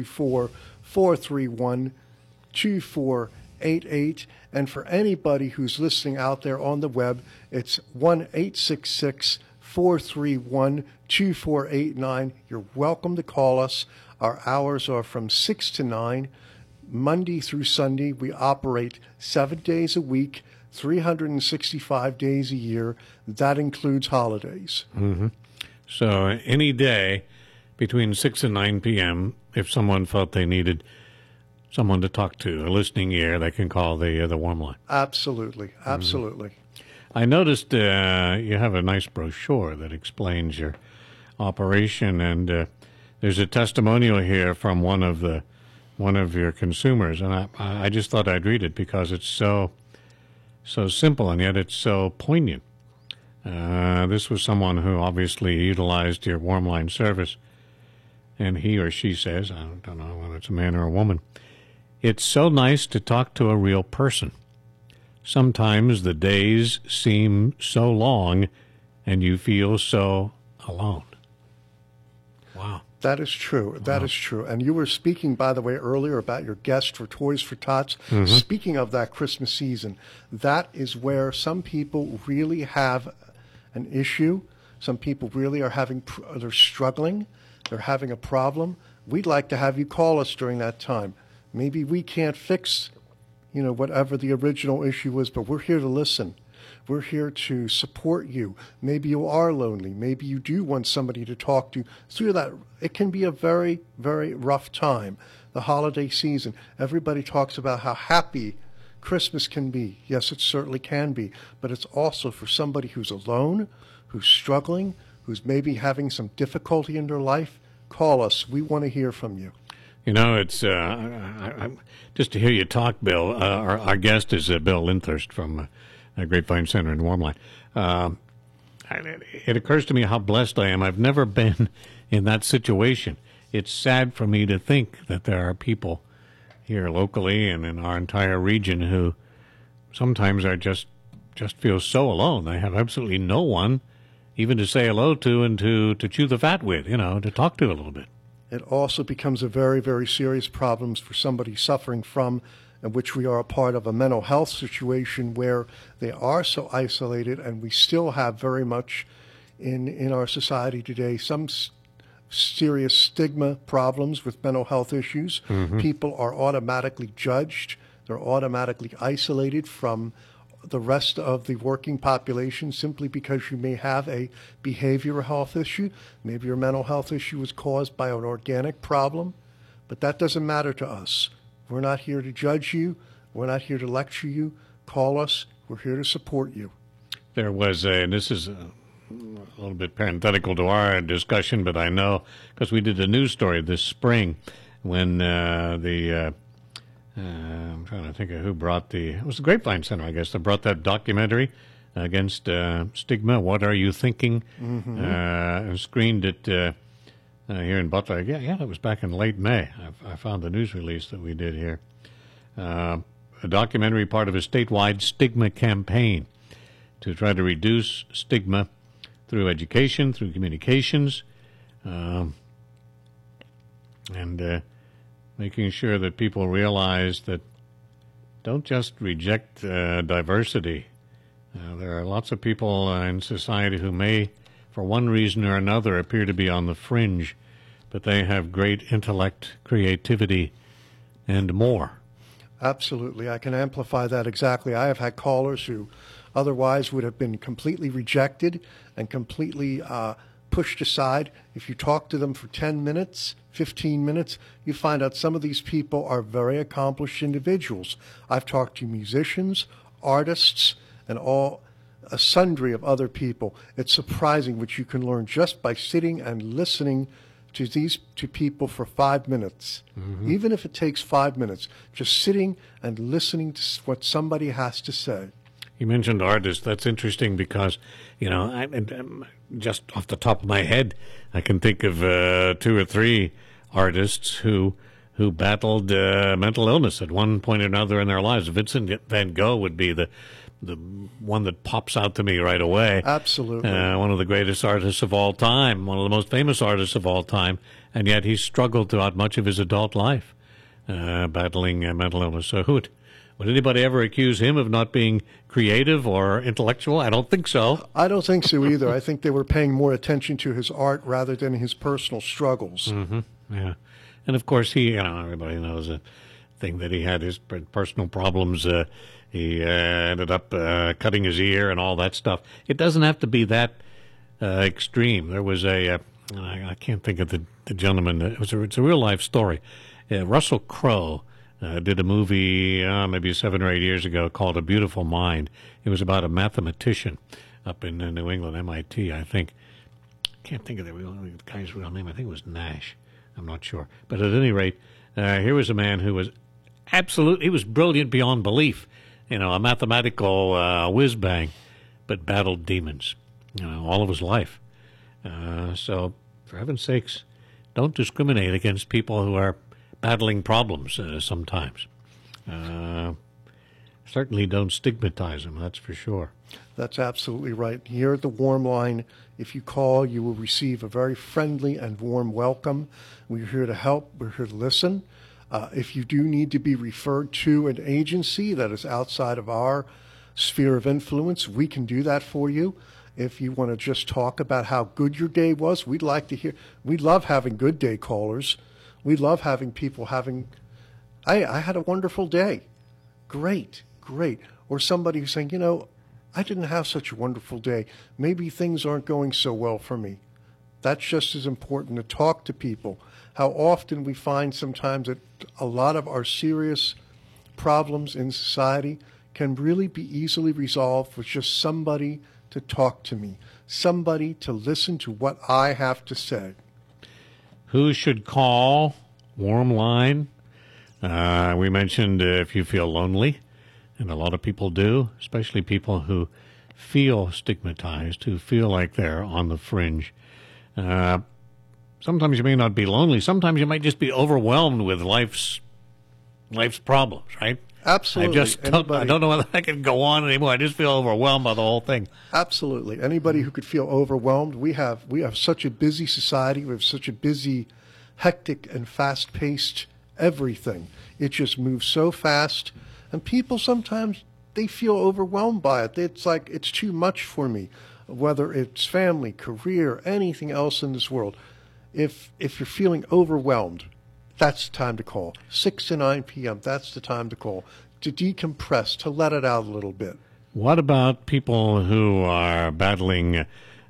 724-431-2488. And for anybody who's listening out there on the web, it's 1-866-431-2489. You're welcome to call us. Our hours are from 6 to 9, Monday through Sunday. We operate 7 days a week, 365 days a year. That includes holidays. So any day between 6 and 9 p.m., if someone felt they needed someone to talk to, a listening ear, they can call the Warm Line. Absolutely. Absolutely. I noticed you have a nice brochure that explains your operation, and there's a testimonial here from one of your consumers, and I just thought I'd read it because it's so simple, and yet it's so poignant. This was someone who obviously utilized your Warm Line service, and he or she says, I don't know whether it's a man or a woman, it's so nice to talk to a real person. Sometimes the days seem so long, and you feel so alone. Wow. That is true. That is true. And you were speaking, by the way, earlier about your guest for Toys for Tots. Speaking of that Christmas season, that is where some people really have an issue. Some people really are they're struggling. They're having a problem. We'd like to have you call us during that time. Maybe we can't fix, whatever the original issue was, but we're here to listen. We're here to support you. Maybe you are lonely. Maybe you do want somebody to talk to through that. It can be a very, very rough time. The holiday season, everybody talks about how happy Christmas can be. Yes, it certainly can be. But it's also for somebody who's alone, who's struggling, who's maybe having some difficulty in their life. Call us. We want to hear from you. It's just to hear you talk, Bill. Our guest is Bill Linthurst from Grapevine Center in Warm Line. It occurs to me how blessed I am. I've never been in that situation. It's sad for me to think that there are people here locally and in our entire region who sometimes are just feel so alone. They have absolutely no one even to say hello to and to chew the fat with, to talk to a little bit. It also becomes a very, very serious problem for somebody suffering from, in which we are a part of a mental health situation where they are so isolated, and we still have very much in our society today some serious stigma problems with mental health issues. People are automatically judged. They're automatically isolated from the rest of the working population simply because you may have a behavioral health issue. Maybe your mental health issue was caused by an organic problem, but that doesn't matter to us. We're not here to judge you. We're not here to lecture you. Call us. We're here to support you. There was and this is a little bit parenthetical to our discussion, but I know because we did a news story this spring when I'm trying to think of who brought it was the Grapevine Center, I guess, that brought that documentary against stigma. What Are You Thinking? And screened it here in Butler. Yeah, that was back in late May. I found the news release that we did here. A documentary part of a statewide stigma campaign to try to reduce stigma through education, through communications, and making sure that people realize that don't just reject diversity. There are lots of people in society who may, for one reason or another, appear to be on the fringe, but they have great intellect, creativity, and more. Absolutely. I can amplify that exactly. I have had callers who otherwise would have been completely rejected and completely pushed aside. If you talk to them for 10 minutes, 15 minutes, you find out some of these people are very accomplished individuals. I've talked to musicians, artists, and a sundry of other people. It's surprising what you can learn just by sitting and listening to people for 5 minutes. Mm-hmm. Even if it takes 5 minutes, just sitting and listening to what somebody has to say. You mentioned artists. That's interesting because, I'm just off the top of my head, I can think of 2 or 3 artists who battled mental illness at one point or another in their lives. Vincent van Gogh would be the one that pops out to me right away. Absolutely. One of the greatest artists of all time, one of the most famous artists of all time, and yet he struggled throughout much of his adult life battling mental illness. So would anybody ever accuse him of not being creative or intellectual? I don't think so. I don't think so either. I think they were paying more attention to his art rather than his personal struggles. Mm-hmm. Yeah. And of course, everybody knows the thing that he had his personal problems. He ended up cutting his ear and all that stuff. It doesn't have to be that extreme. There was I can't think of the gentleman. It's a real life story. Russell Crowe did a movie maybe 7 or 8 years ago called A Beautiful Mind. It was about a mathematician up in New England, MIT, I think. Can't think of the guy's real name. I think it was Nash. I'm not sure. But at any rate, here was a man who was he was brilliant beyond belief. A mathematical whiz-bang, but battled demons, all of his life. So, for heaven's sakes, don't discriminate against people who are battling problems sometimes. Certainly don't stigmatize them, that's for sure. That's absolutely right. Here at the Warm Line, if you call, you will receive a very friendly and warm welcome. We're here to help. We're here to listen. If you do need to be referred to an agency that is outside of our sphere of influence, we can do that for you. If you want to just talk about how good your day was, we'd like to hear. We love having good day callers. We love having people having, I had a wonderful day. Great. Or somebody who's saying, I didn't have such a wonderful day. Maybe things aren't going so well for me. That's just as important, to talk to people. How often we find sometimes that a lot of our serious problems in society can really be easily resolved with just somebody to talk to me, somebody to listen to what I have to say. Who should call? Warm Line. We mentioned if you feel lonely, and a lot of people do, especially people who feel stigmatized, who feel like they're on the fringe. Sometimes you may not be lonely. Sometimes you might just be overwhelmed with life's problems, right? Absolutely. I don't know whether I can go on anymore. I just feel overwhelmed by the whole thing. Absolutely. Anybody who could feel overwhelmed. We have such a busy society. We have such a busy, hectic, and fast-paced everything. It just moves so fast. And people sometimes, they feel overwhelmed by it. It's like, it's too much for me, whether it's family, career, anything else in this world. If you're feeling overwhelmed, that's the time to call. 6 to 9 p.m., that's the time to call, to decompress, to let it out a little bit. What about people who are battling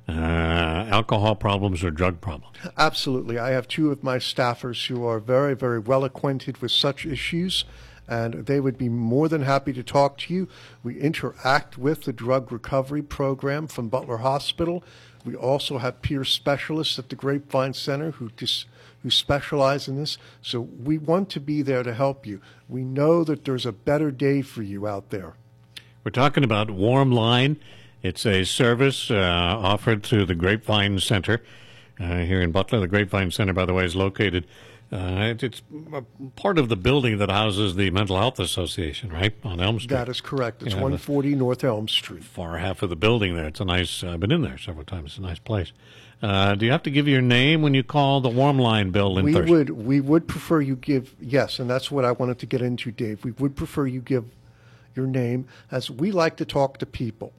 alcohol problems or drug problems? Absolutely. I have 2 of my staffers who are very, very well acquainted with such issues, and they would be more than happy to talk to you. We interact with the drug recovery program from Butler Hospital. We also have peer specialists at the Grapevine Center who specialize in this. So we want to be there to help you. We know that there's a better day for you out there. We're talking about Warm Line. It's a service offered through the Grapevine Center here in Butler. The Grapevine Center, by the way, is located it's part of the building that houses the Mental Health Association, right, on Elm Street. That is correct. It's 140 North Elm Street. Far half of the building there. It's a nice, I've been in there several times. It's a nice place. Do you have to give your name when you call the Warm Line, Bill? We would prefer you give, yes, and that's what I wanted to get into, Dave. We would prefer you give your name, as we like to talk to people.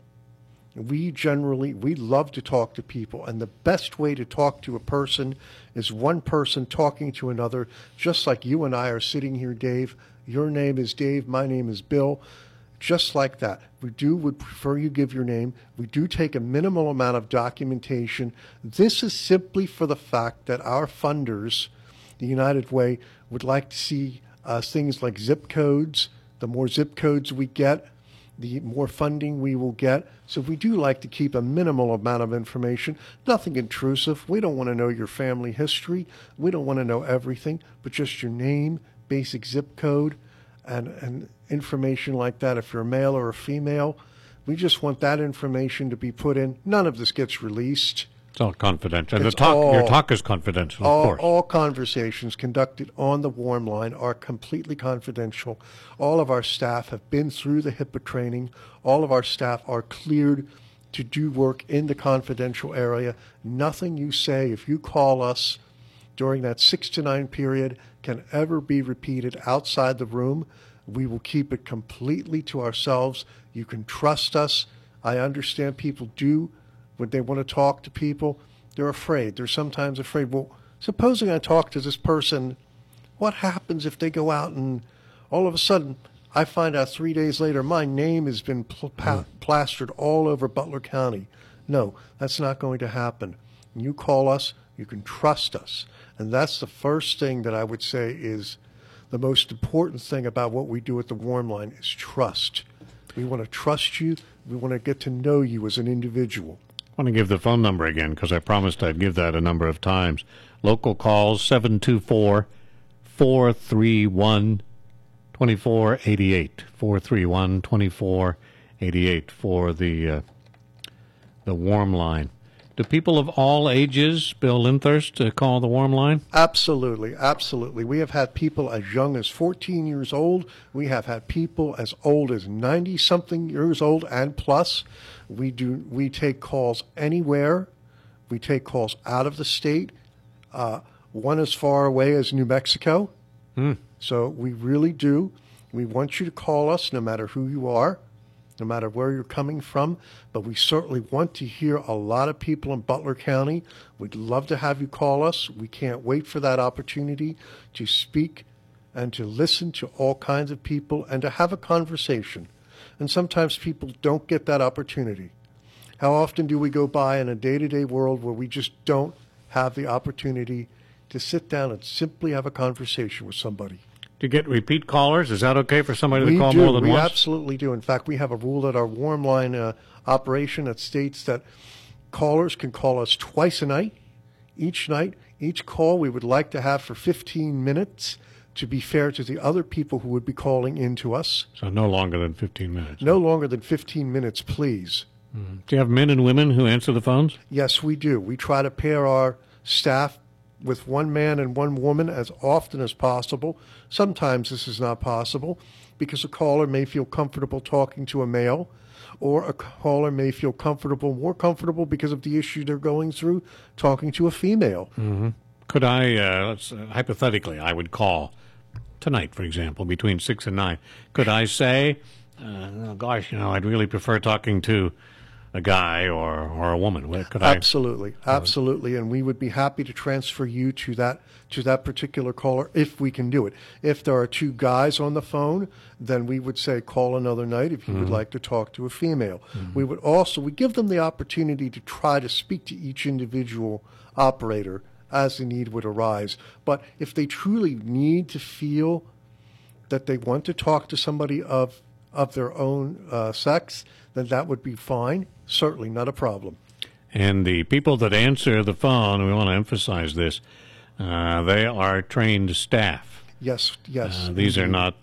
We love to talk to people, and the best way to talk to a person is one person talking to another, just like you and I are sitting here, Dave. Your name is Dave, my name is Bill. just like that. We would prefer you give your name. We do take a minimal amount of documentation. This is simply for the fact that our funders, the United Way, would like to see things like zip codes. The more zip codes we get, the more funding we will get. So we do like to keep a minimal amount of information, nothing intrusive. We don't want to know your family history. We don't want to know everything, but just your name, basic zip code, and information like that. If you're a male or a female, we just want that information to be put in. None of this gets released. It's all confidential. And your talk is confidential, of course. All conversations conducted on the Warm Line are completely confidential. All of our staff have been through the HIPAA training. All of our staff are cleared to do work in the confidential area. Nothing you say, if you call us during that 6 to 9 period, can ever be repeated outside the room. We will keep it completely to ourselves. You can trust us. I understand people do. When they want to talk to people, they're afraid. They're sometimes afraid, well, supposing I talk to this person, what happens if they go out and all of a sudden I find out 3 days later my name has been plastered all over Butler County? No, that's not going to happen. When you call us, you can trust us. And that's the first thing that I would say is the most important thing about what we do at the Warm Line is trust. We want to trust you. We want to get to know you as an individual. I want to give the phone number again because I promised I'd give that a number of times. Local calls 724-431-2488. 431-2488 for the Warm Line. Do people of all ages, Bill Linthurst, call the Warm Line? Absolutely, absolutely. We have had people as young as 14 years old. We have had people as old as 90-something years old and plus. We take calls anywhere. We take calls out of the state. One as far away as New Mexico. So we really do. We want you to call us no matter who you are, no matter where you're coming from, but we certainly want to hear a lot of people in Butler County. We'd love to have you call us. We can't wait for that opportunity to speak and to listen to all kinds of people and to have a conversation. And sometimes people don't get that opportunity. How often do we go by in a day-to-day world where we just don't have the opportunity to sit down and simply have a conversation with somebody? To get repeat callers, is that okay for somebody to call more than once? We absolutely do. In fact, we have a rule at our Warm Line operation that states that callers can call us twice a night. Each call we would like to have for 15 minutes to be fair to the other people who would be calling in to us. So no longer than 15 minutes. No longer than 15 minutes, please. Do you have men and women who answer the phones? Yes, we do. We try to pair our staff with one man and one woman as often as possible. Sometimes this is not possible because a caller may feel comfortable talking to a male, or a caller may feel more comfortable because of the issue they're going through, talking to a female. Mm-hmm. Could I, hypothetically, I would call tonight, for example, between 6 and 9. Could I say, I'd really prefer talking to a guy or a woman? Absolutely, and we would be happy to transfer you to that particular caller if we can do it. If there are two guys on the phone, then we would say call another night if you would like to talk to a female. We give them the opportunity to try to speak to each individual operator as the need would arise. But if they truly need to feel that they want to talk to somebody of their own sex, then that would be fine. Certainly not a problem. And the people that answer the phone, we want to emphasize this, they are trained staff. Yes. These are not,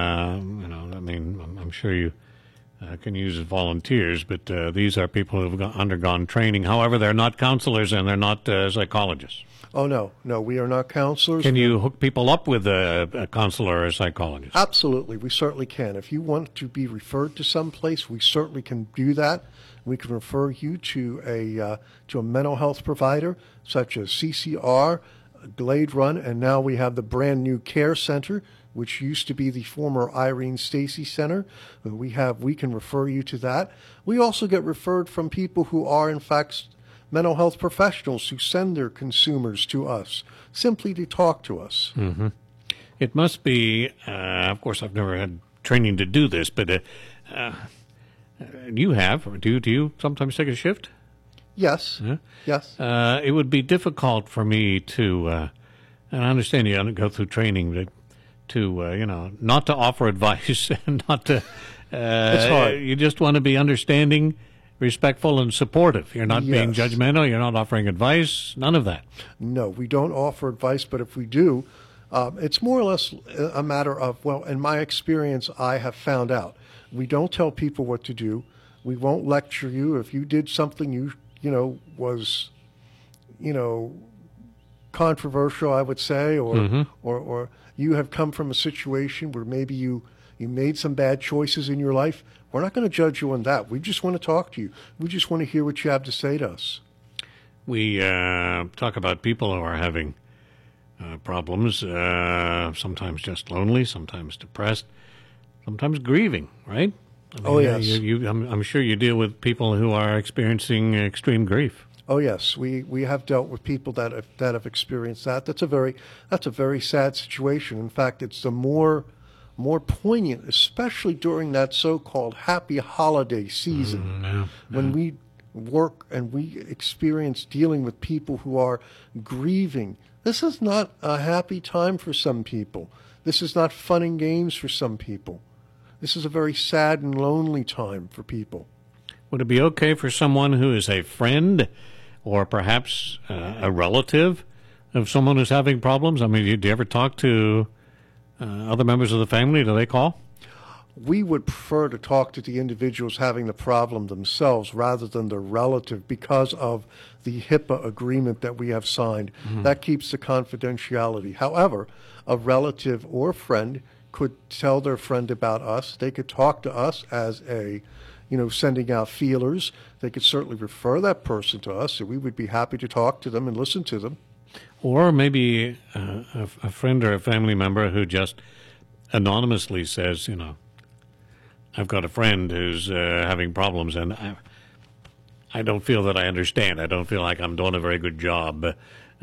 I'm sure you can use volunteers, but these are people who have undergone training. However, they're not counselors and they're not psychologists. Oh, no, we are not counselors. Can you hook people up with a counselor or a psychologist? Absolutely, we certainly can. If you want to be referred to someplace, we certainly can do that. We can refer you to a mental health provider, such as CCR, Glade Run, and now we have the brand new Care Center, which used to be the former Irene Stacy Center. We can refer you to that. We also get referred from people who are, in fact, mental health professionals who send their consumers to us simply to talk to us. Mm-hmm. It must be, of course, I've never had training to do this, but you have. Or do you sometimes take a shift? Yes. Yeah? Yes. It would be difficult for me to, and I understand you go through training to not to offer advice and not to. It's hard. You just want to be understanding, respectful, and supportive. You're not being judgmental. You're not offering advice. None of that. No, we don't offer advice, but if we do, it's more or less a matter of, well, in my experience, I have found out. We don't tell people what to do. We won't lecture you. If you did something was controversial, I would say, or you have come from a situation where maybe you made some bad choices in your life, we're not going to judge you on that. We just want to talk to you. We just want to hear what you have to say to us. We talk about people who are having problems, sometimes just lonely, sometimes depressed, sometimes grieving, right? Yes. I'm sure you deal with people who are experiencing extreme grief. Oh yes, we have dealt with people that have experienced that. That's a very sad situation. In fact, it's the more poignant, especially during that so-called happy holiday season, when we work and we experience dealing with people who are grieving. This is not a happy time for some people. This is not fun and games for some people. This is a very sad and lonely time for people. Would it be okay for someone who is a friend or perhaps a relative of someone who's having problems? I mean, do you ever talk to other members of the family? Do they call? We would prefer to talk to the individuals having the problem themselves rather than the relative because of the HIPAA agreement that we have signed. Mm-hmm. That keeps the confidentiality. However, a relative or friend could tell their friend about us. They could talk to us as sending out feelers. They could certainly refer that person to us, and we would be happy to talk to them and listen to them. Or maybe a friend or a family member who just anonymously says, I've got a friend who's having problems, and I don't feel that I understand. I don't feel like I'm doing a very good job.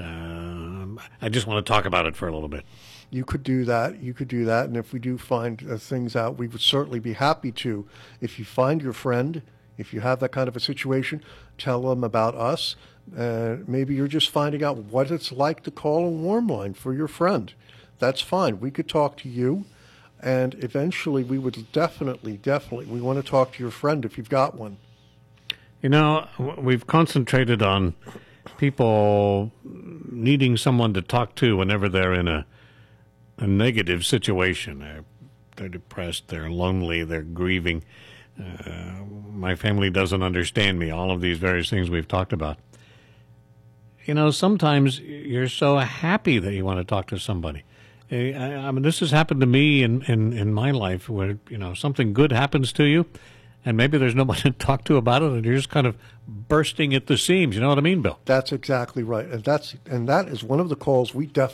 I just want to talk about it for a little bit. You could do that. And if we do find things out, we would certainly be happy to. If you find your friend, if you have that kind of a situation, tell them about us. Maybe you're just finding out what it's like to call a warm line for your friend. That's fine. We could talk to you. And eventually we would definitely, we want to talk to your friend if you've got one. We've concentrated on people needing someone to talk to whenever they're in a negative situation. They're depressed, they're lonely, they're grieving. My family doesn't understand me, all of these various things we've talked about. Sometimes you're so happy that you want to talk to somebody. I mean, this has happened to me in my life where, something good happens to you, and maybe there's nobody to talk to about it, and you're just kind of bursting at the seams. You know what I mean, Bill? That's exactly right. And that is one of the calls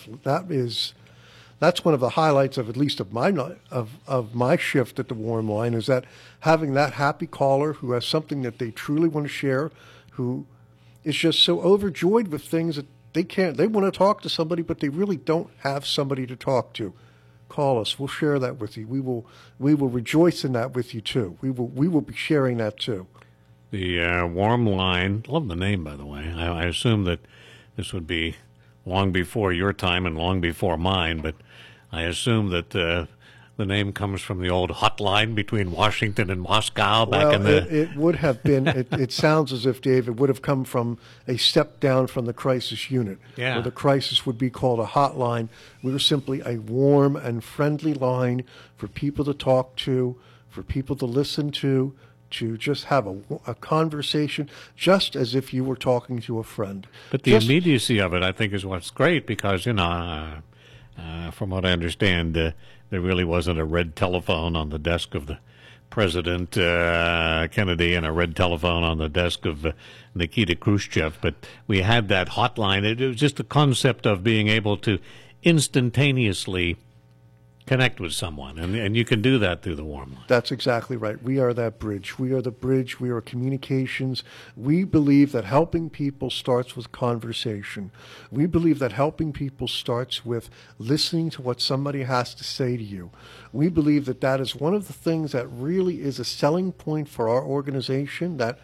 that's one of the highlights of at least of my shift at the Warm Line, is that having that happy caller who has something that they truly want to share, who is just so overjoyed with things that they want to talk to somebody, but they really don't have somebody to talk to. Call us. We'll share that with you. We will rejoice in that with you too. We will be sharing that too. The Warm Line. Love the name, by the way. I assume that this would be long before your time and long before mine, but I assume that the name comes from the old hotline between Washington and Moscow back in the... It would have been. It sounds as if, Dave, it would have come from a step down from the crisis unit, where the crisis would be called a hotline. We were simply a warm and friendly line for people to talk to, for people to listen to just have a conversation, just as if you were talking to a friend. But the immediacy of it, I think, is what's great because, from what I understand, there really wasn't a red telephone on the desk of the President Kennedy and a red telephone on the desk of Nikita Khrushchev, but we had that hotline. It was just the concept of being able to instantaneously connect with someone, and you can do that through the warm line. That's exactly right. We are that bridge. We are the bridge. We are communications. We believe that helping people starts with conversation. We believe that helping people starts with listening to what somebody has to say to you. We believe that that is one of the things that really is a selling point for our organization, that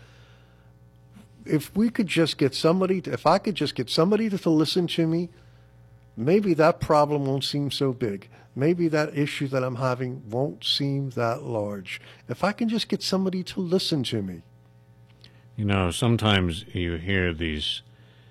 if we could just get somebody, if I could just get somebody to listen to me, maybe that problem won't seem so big. Maybe that issue that I'm having won't seem that large. If I can just get somebody to listen to me. You know, sometimes you hear these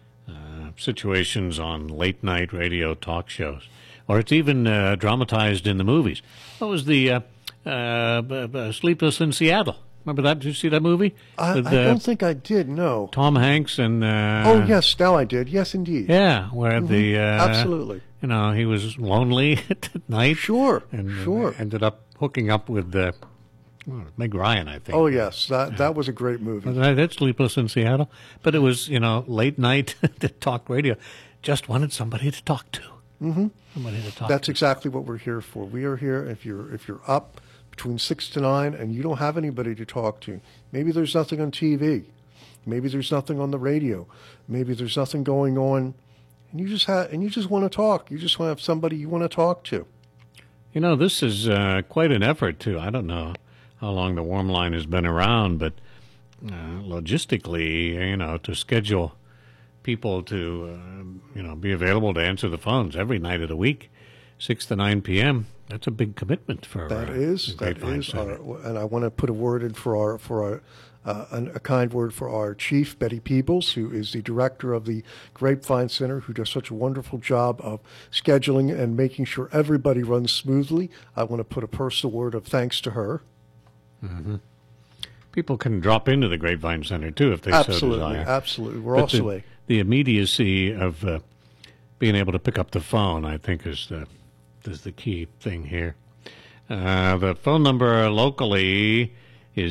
situations on late night radio talk shows, or it's even dramatized in the movies. What was the Sleepless in Seattle? Remember that? Did you see that movie? I don't think I did, no. Tom Hanks and... oh, yes, now I did. Yes, indeed. Yeah, where the... absolutely. You know, he was lonely at night. Sure, and sure. Ended up hooking up with Meg Ryan, I think. Oh, yes, that was a great movie. That's Sleepless in Seattle. But it was, you know, late night talk radio. Just wanted somebody to talk to. Mm-hmm. Somebody to talk That's to. exactly what we're here for. We are here if you're up between 6 to 9 and you don't have anybody to talk to. Maybe there's nothing on TV. Maybe there's nothing on the radio. Maybe there's nothing going on, and you just want to talk. You just want to have somebody you want to talk to. You know, this is quite an effort too. I don't know how long the warm line has been around, but logistically, you know, to schedule people to be available to answer the phones every night of the week, 6 to 9 p.m. That's a big commitment for that is, and I want to put a word in for our a kind word for our chief, Betty Peebles, who is the director of the Grapevine Center, who does such a wonderful job of scheduling and making sure everybody runs smoothly. I want to put a personal word of thanks to her. Mm-hmm. People can drop into the Grapevine Center too if they so desire. Absolutely, we're also the immediacy of being able to pick up the phone, I think, is the key thing here. The phone number locally is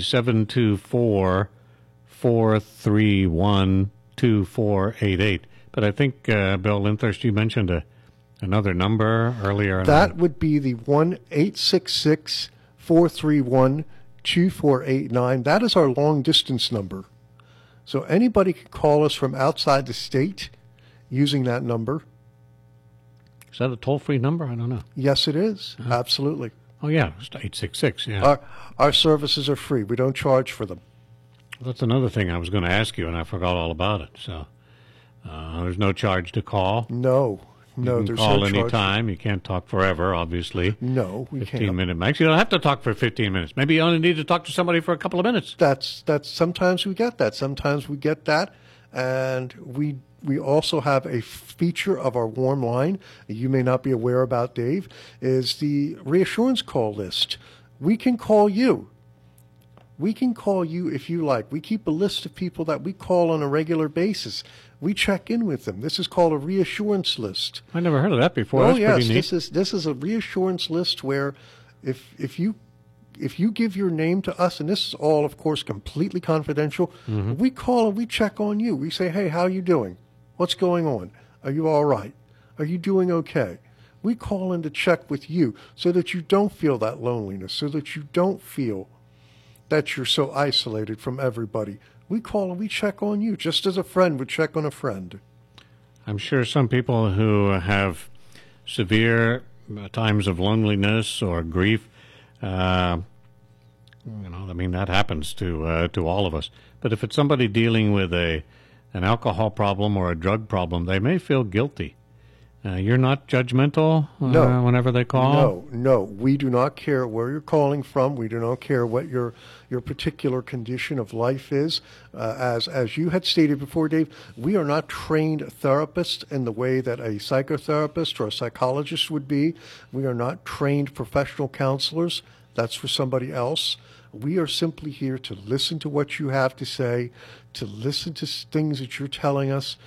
724-431-2488. But I think, Bill Linthurst, you mentioned another number earlier. That would be the 1-866-431-2489. That is our long-distance number. So anybody can call us from outside the state using that number. Is that a toll-free number? I don't know. Yes, it is. Absolutely. Oh, yeah. It's 866, yeah. Our services are free. We don't charge for them. That's another thing I was going to ask you, and I forgot all about it. So there's no charge to call? No. No, you can call any time. You can't talk forever, obviously. No, we can't. 15-minute max. You don't have to talk for 15 minutes. Maybe you only need to talk to somebody for a couple of minutes. That's sometimes we get that. Sometimes we get that, and we also have a feature of our warm line you may not be aware about, Dave, is the reassurance call list. We can call you. We can call you if you like. We keep a list of people that we call on a regular basis. We check in with them. This is called a reassurance list. I never heard of that before. Oh, That's yes, pretty neat. This is a reassurance list where if you give your name to us, and this is all, of course, completely confidential, we call and we check on you. We say, hey, how are you doing? What's going on? Are you all right? Are you doing okay? We call in to check with you so that you don't feel that loneliness, so that you don't feel that you're so isolated from everybody. We call and we check on you, just as a friend would check on a friend. I'm sure some people who have severe times of loneliness or grief, that happens to all of us. But if it's somebody dealing with an alcohol problem or a drug problem, they may feel guilty. You're not judgmental whenever they call? No. We do not care where you're calling from. We do not care what your particular condition of life is. As you had stated before, Dave, we are not trained therapists in the way that a psychotherapist or a psychologist would be. We are not trained professional counselors. That's for somebody else. We are simply here to listen to what you have to say, to listen to things that you're telling us,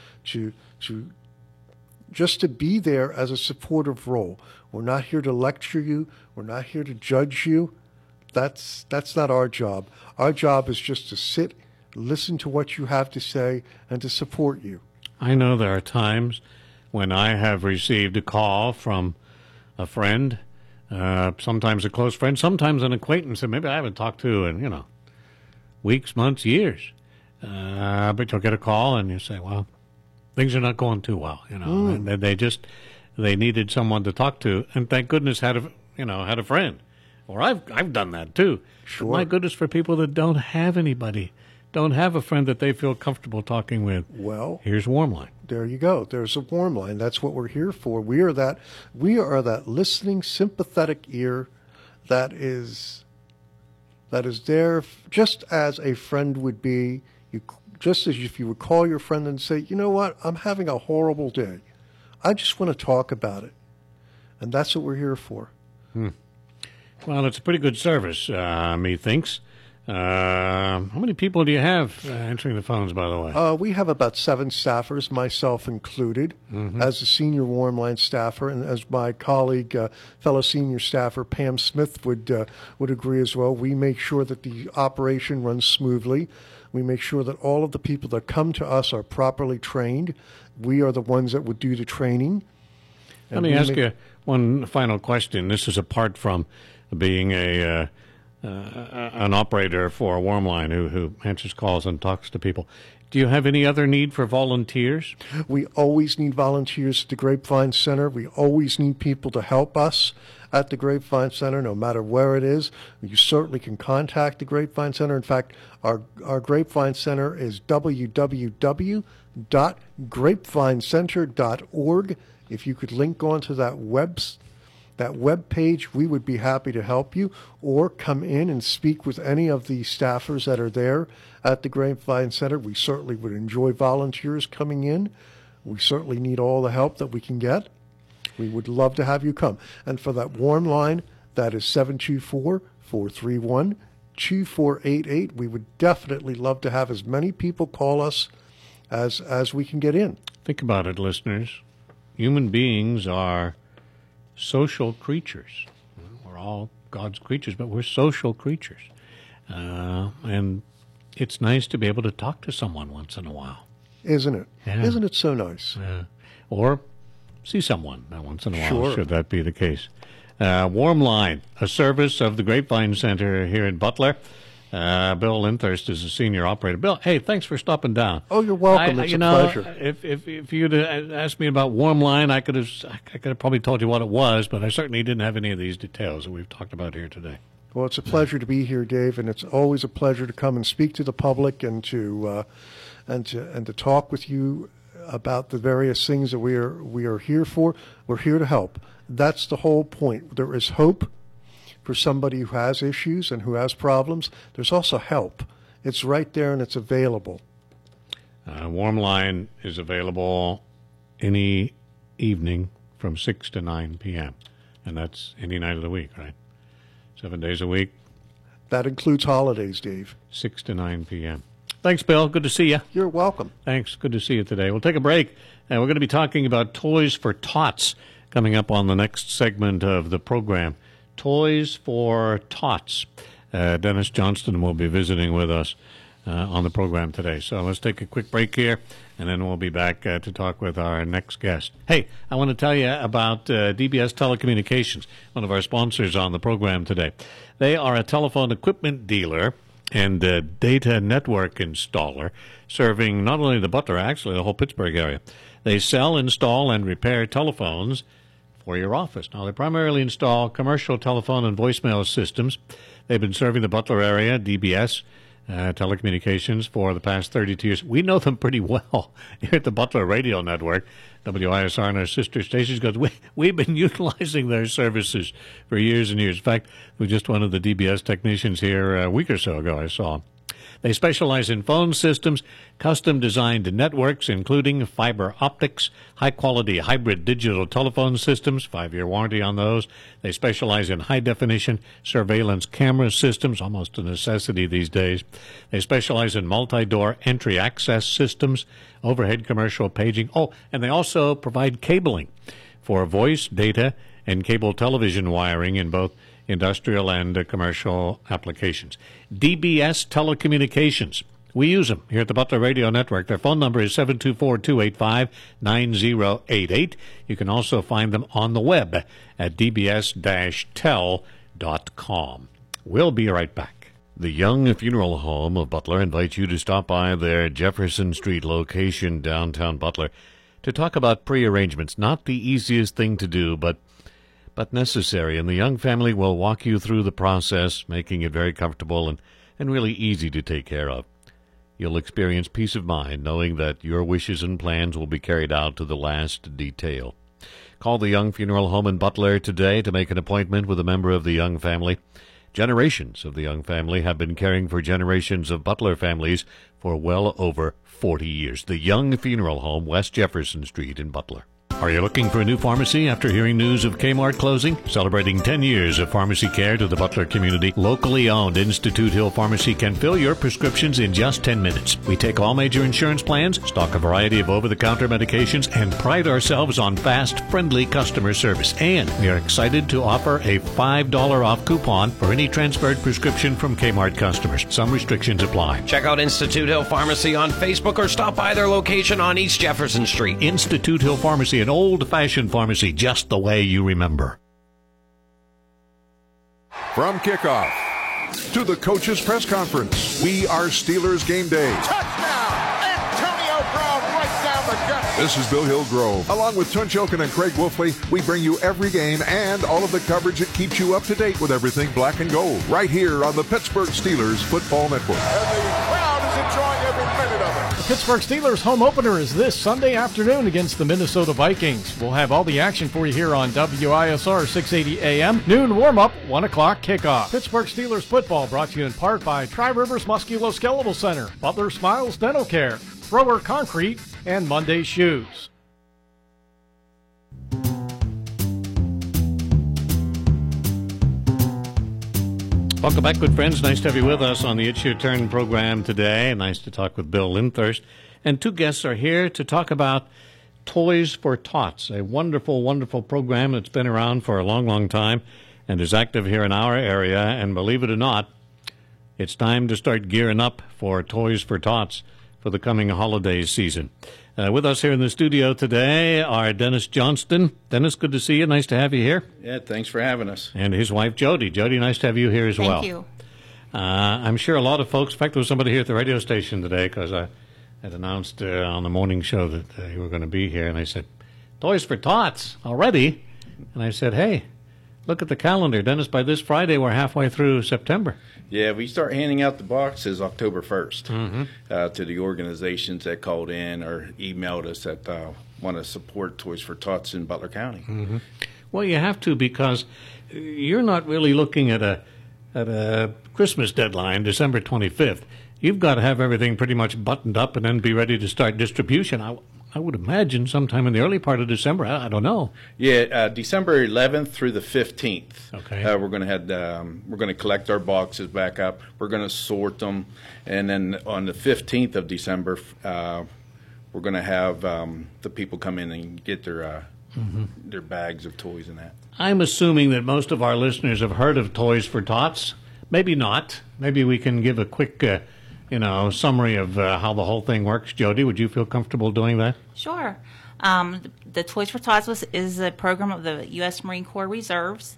just to be there as a supportive role. We're not here to lecture you. We're not here to judge you. That's not our job. Our job is just to sit, listen to what you have to say, and to support you. I know there are times when I have received a call from a friend sometimes a close friend, sometimes an acquaintance that maybe I haven't talked to in, weeks, months, years. But you'll get a call and you say, well, things are not going too well, and they needed someone to talk to, and thank goodness had a friend. Or I've done that too. Sure. But my goodness, for people that don't have anybody, don't have a friend that they feel comfortable talking with. Well, here's Warmline. There you go. There's a Warmline. That's what we're here for. We are that listening, sympathetic ear that is there just as a friend would be. Just as if you would call your friend and say, you know what, I'm having a horrible day. I just want to talk about it. And that's what we're here for. Well, it's a pretty good service, methinks. How many people do you have answering the phones, by the way? We have about 7 staffers, myself included, as a senior Warmline staffer, and as my colleague, fellow senior staffer Pam Smith would agree as well. We make sure that the operation runs smoothly. We make sure that all of the people that come to us are properly trained. We are the ones that would do the training. Let me ask you one final question. This is apart from being an operator for a Warmline who answers calls and talks to people. Do you have any other need for volunteers? We always need volunteers at the Grapevine Center. We always need people to help us at the Grapevine Center, no matter where it is. You certainly can contact the Grapevine Center. In fact, our Grapevine Center is www.grapevinecenter.org. If you could link onto that web page, we would be happy to help you, or come in and speak with any of the staffers that are there at the Grapevine Center. We certainly would enjoy volunteers coming in. We certainly need all the help that we can get. We would love to have you come. And for that Warmline, that is 724-431-2488. We would definitely love to have as many people call us as we can get in. Think about it, listeners. Human beings are social creatures. We're all God's creatures, but we're social creatures. And it's nice to be able to talk to someone once in a while. Isn't it? Yeah. Isn't it so nice? Or see someone once in a while, Sure. should that be the case. Warmline, a service of the Grapevine Center here in Butler. Bill Linthurst is a senior operator. Bill, hey, thanks for stopping down. Oh, you're welcome. It's a pleasure. If you'd asked me about Warmline, I could have probably told you what it was, but I certainly didn't have any of these details that we've talked about here today. Well, it's a pleasure to be here, Dave, and it's always a pleasure to come and speak to the public and to talk with you about the various things that we are here for. We're here to help. That's the whole point. There is hope for somebody who has issues and who has problems. There's also help. It's right there and it's available. Warmline is available any evening from 6 to 9 p.m., and that's any night of the week, right? 7 days a week. That includes holidays, Dave. 6 to 9 p.m. Thanks, Bill. Good to see you. You're welcome. Thanks. Good to see you today. We'll take a break, and we're going to be talking about Toys for Tots coming up on the next segment of the program. Toys for Tots. Dennis Johnston will be visiting with us on the program today. So let's take a quick break here, and then we'll be back to talk with our next guest. Hey, I want to tell you about DBS Telecommunications, one of our sponsors on the program today. They are a telephone equipment dealer and data network installer, serving not only the Butler, actually the whole Pittsburgh area. They sell, install, and repair telephones for your office. Now, they primarily install commercial telephone and voicemail systems. They've been serving the Butler area, DBS Telecommunications, for the past 32 years. We know them pretty well here at the Butler Radio Network, WISR, and our sister stations, because we've been utilizing their services for years and years. In fact, we just one of the DBS technicians here a week or so ago I saw. They specialize in phone systems, custom-designed networks, including fiber optics, high-quality hybrid digital telephone systems, 5-year warranty on those. They specialize in high-definition surveillance camera systems, almost a necessity these days. They specialize in multi-door entry access systems, overhead commercial paging. Oh, and they also provide cabling for voice, data, and cable television wiring in both industrial and commercial applications. DBS Telecommunications, We use them here at the Butler Radio Network. Their phone number is 724-285-9088. You can also find them on the web at dbs-tel.com. We'll be right back. The Young Funeral Home of Butler invites you to stop by their Jefferson Street location downtown Butler to talk about pre-arrangements. Not the easiest thing to do, but necessary. And the Young family will walk you through the process, making it very comfortable and really easy to take care of. You'll experience peace of mind knowing that your wishes and plans will be carried out to the last detail. Call the Young Funeral Home in Butler today to make an appointment with a member of the Young family. Generations of the Young family have been caring for generations of Butler families for well over 40 years. The Young Funeral Home, West Jefferson Street in Butler. Are you looking for a new pharmacy after hearing news of Kmart closing? Celebrating 10 years of pharmacy care to the Butler community, locally owned Institute Hill Pharmacy can fill your prescriptions in just 10 minutes. We take all major insurance plans, stock a variety of over-the-counter medications, and pride ourselves on fast, friendly customer service. And we are excited to offer a $5 off coupon for any transferred prescription from Kmart customers. Some restrictions apply. Check out Institute Hill Pharmacy on Facebook or stop by their location on East Jefferson Street. Institute Hill Pharmacy, an old-fashioned pharmacy just the way you remember. From kickoff to the coaches' press conference, we are Steelers Game Day. Touchdown! Antonio Brown right down the gut. This is Bill Hillgrove. Along with Tun Chilkin and Craig Wolfley, we bring you every game and all of the coverage that keeps you up to date with everything black and gold. Right here on the Pittsburgh Steelers Football Network. And the crowd is enjoying every minute of it. The Pittsburgh Steelers home opener is this Sunday afternoon against the Minnesota Vikings. We'll have all the action for you here on WISR 680 AM. Noon warm-up, 1 o'clock kickoff. Pittsburgh Steelers football brought to you in part by Tri-Rivers Musculoskeletal Center, Butler Smiles Dental Care, Thrower Concrete, and Monday Shoes. Welcome back, good friends. Nice to have you with us on the It's Your Turn program today. Nice to talk with Bill Lindthurst. And two guests are here to talk about Toys for Tots, a wonderful, wonderful program that's been around for a long, long time and is active here in our area. And believe it or not, it's time to start gearing up for Toys for Tots for the coming holiday season. With us here in the studio today are Dennis Johnston. Dennis, good to see you. Nice to have you here. Yeah, thanks for having us. And his wife, Jody. Jody, nice to have you here as well. Thank you. I'm sure a lot of folks, in fact, there was somebody here at the radio station today because I had announced on the morning show that you were going to be here, and I said, Toys for Tots already? And I said, hey, look at the calendar. Dennis, by this Friday, we're halfway through September. Yeah, we start handing out the boxes October 1st to the organizations that called in or emailed us that want to support Toys for Tots in Butler County. Mm-hmm. Well, you have to, because you're not really looking at a Christmas deadline, December 25th. You've got to have everything pretty much buttoned up and then be ready to start distribution. I would imagine sometime in the early part of December. I don't know. Yeah, December 11th through the 15th. Okay. We're going to collect our boxes back up. We're going to sort them, and then on the 15th of December, we're going to have the people come in and get their bags of toys and that. I'm assuming that most of our listeners have heard of Toys for Tots. Maybe not. Maybe we can give a quick summary of how the whole thing works. Jody, would you feel comfortable doing that? Sure. The Toys for Tots is a program of the U.S. Marine Corps Reserves.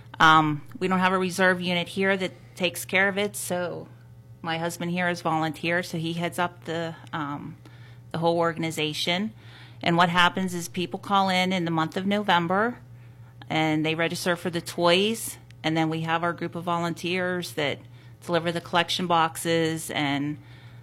We don't have a reserve unit here that takes care of it, so my husband here is volunteer, so he heads up the whole organization. And what happens is people call in the month of November, and they register for the toys, and then we have our group of volunteers that deliver the collection boxes, and